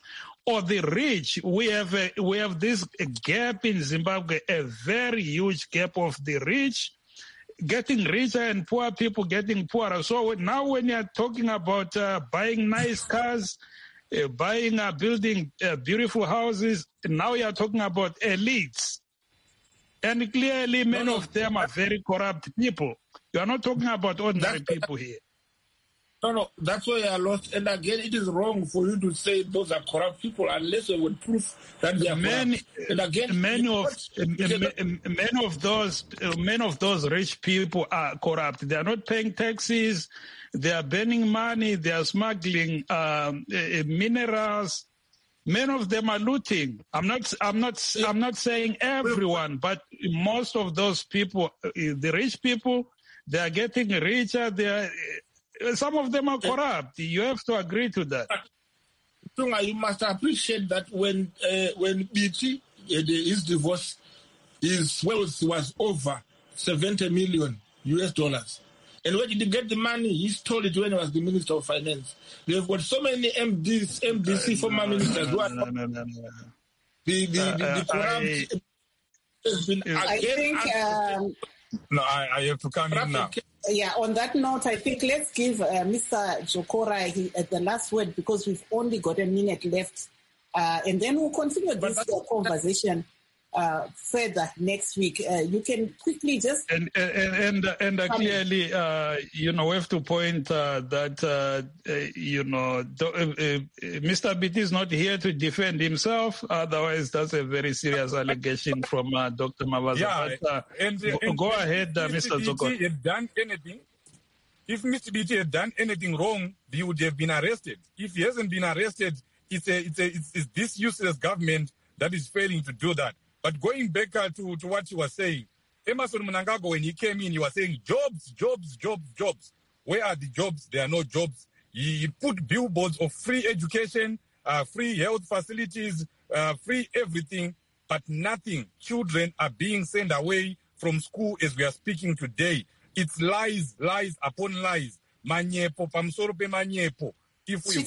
B: or the rich. We have a, we have this gap in Zimbabwe, a very huge gap of the rich getting richer and poor people getting poorer. So now when you're talking about uh, buying nice cars, uh, buying, uh, building uh, beautiful houses, now you're talking about elites. And clearly many no, no, of them are very corrupt people. You are not talking about ordinary people here.
E: No, no, that's why you are lost. And again, it is wrong for you to say those are corrupt people unless you would prove that they are
B: many,
E: corrupt. And again,
B: many of many of those many of those rich people are corrupt. They are not paying taxes. They are burning money. They are smuggling um, uh, minerals. Many of them are looting. I'm not. I'm not. I'm not saying everyone, but most of those people, the rich people, they are getting richer. They are. Some of them are corrupt. You have to agree to that.
E: Tunga, you must appreciate that when uh, when B T uh, his divorce, his wealth was over seventy million U S dollars. And where did he get the money? He stole it when he was the Minister of Finance. We have got so many M Ds, M D C, uh, former no, ministers who are
B: no, no, no, no.
E: the the, uh, the, the corrupt.
B: I,
E: has been
A: I think. Um,
D: no, I, I have to come in now.
A: Yeah, on that note, I think let's give uh, Mister Jokora he, uh, the last word because we've only got a minute left. Uh, and then we'll continue this uh, conversation uh, further next week. Uh, you can quickly just...
B: And and and, and uh, clearly, uh, you know, we have to point uh, that, uh, uh, you know, do, uh, uh, Mister B T is not here to defend himself. Otherwise, that's a very serious allegation from uh, Doctor Mavaza.
D: Yeah,
B: but, uh,
D: and,
B: go,
D: and,
B: go
D: and
B: ahead, uh, Mister Zoko.
D: If Mister B T had done anything, if Mister B T had done anything wrong, he would have been arrested. If he hasn't been arrested, it's a, it's a, it's, it's this useless government that is failing to do that. But going back uh, to, to what you were saying, Emmerson Mnangagwa, when he came in, he was saying jobs, jobs, jobs, jobs. Where are the jobs? There are no jobs. He put billboards of free education, uh, free health facilities, uh, free everything, but nothing. Children are being sent away from school as we are speaking today. It's lies, lies upon lies. Manyepo, pamsoro pe manyepo. If we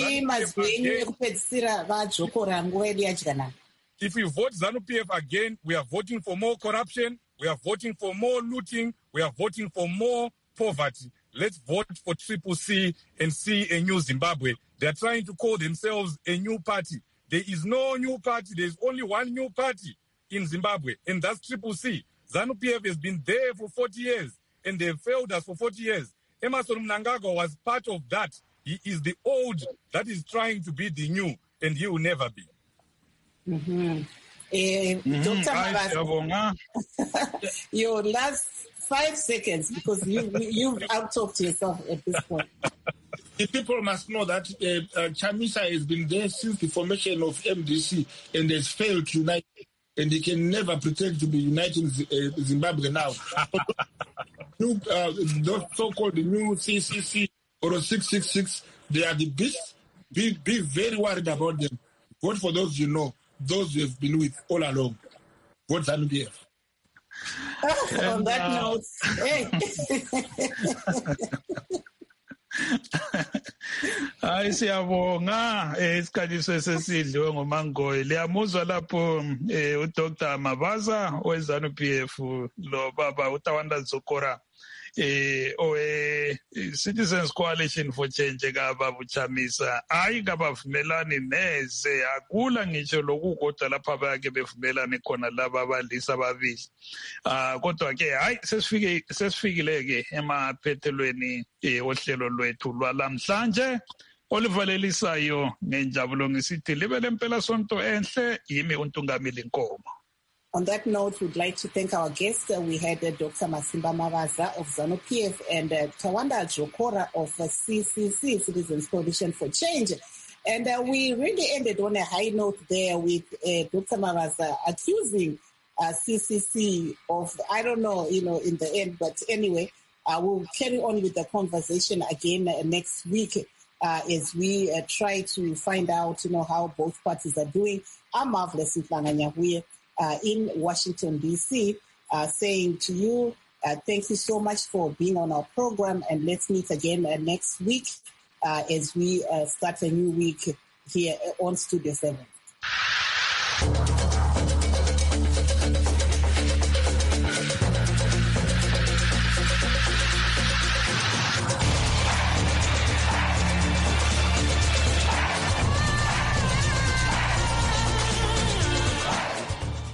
D: vote again, If we vote ZANU-P F again, we are voting for more corruption, we are voting for more looting, we are voting for more poverty. Let's vote for Triple C and see a new Zimbabwe. They are trying to call themselves a new party. There is no new party. There is only one new party in Zimbabwe, and that's Triple C. ZANU-P F has been there for forty years, and they have failed us for forty years. Emmerson Mnangagwa was part of that. He is the old that is trying to be the new, and he will never be.
A: Mm-hmm. Uh, mm-hmm. Doctor Mavaza, your last five seconds because you you've out-talked yourself at this point.
E: The people must know that uh, uh, Chamisa has been there since the formation of M D C and has failed to unite, and he can never pretend to be uniting uh, Zimbabwe now. new, uh, those so-called new C C C or six six six, they are the beasts. Be, be very worried about them. Vote for those you know. Those you have been with all along. Vote ZANU-P F.
A: On that uh, note, hey.
B: Hayi siyabonga isikhathi sesidliwe ngomangoyi liyamuzwa lapho uDr Mavaza weZANU-P F lo baba uTawanda Zokora eh owe Citizens Coalition for Change kaBaba Chamisa hayi kabavumelani neze akula ngisho lokukodwa lapha bayake bevumelane khona laba abalisa ababili ah kodwa ke hayi sesifike sesifikile ke emaphethelweni ohlelo lwethu lwalamhlanje olivalelisayo ngenjabulo ngisithi libe lempela sonto enhle yimi uNtungamili Nkomo.
A: On that note, we'd like to thank our guests. Uh, we had uh, Doctor Masimba Mavaza of ZANU-P F and uh, Tawanda Jokora of uh, C C C, Citizens Coalition for Change. And uh, we really ended on a high note there with uh, Doctor Mavaza accusing uh, C C C of, I don't know, you know, in the end, but anyway, uh, we'll carry on with the conversation again uh, next week uh, as we uh, try to find out, you know, how both parties are doing. I'm Marvelous Nyahuye. Uh, in Washington, D C, uh, saying to you, uh, thank you so much for being on our program, and let's meet again uh, next week uh, as we uh, start a new week here on Studio seven.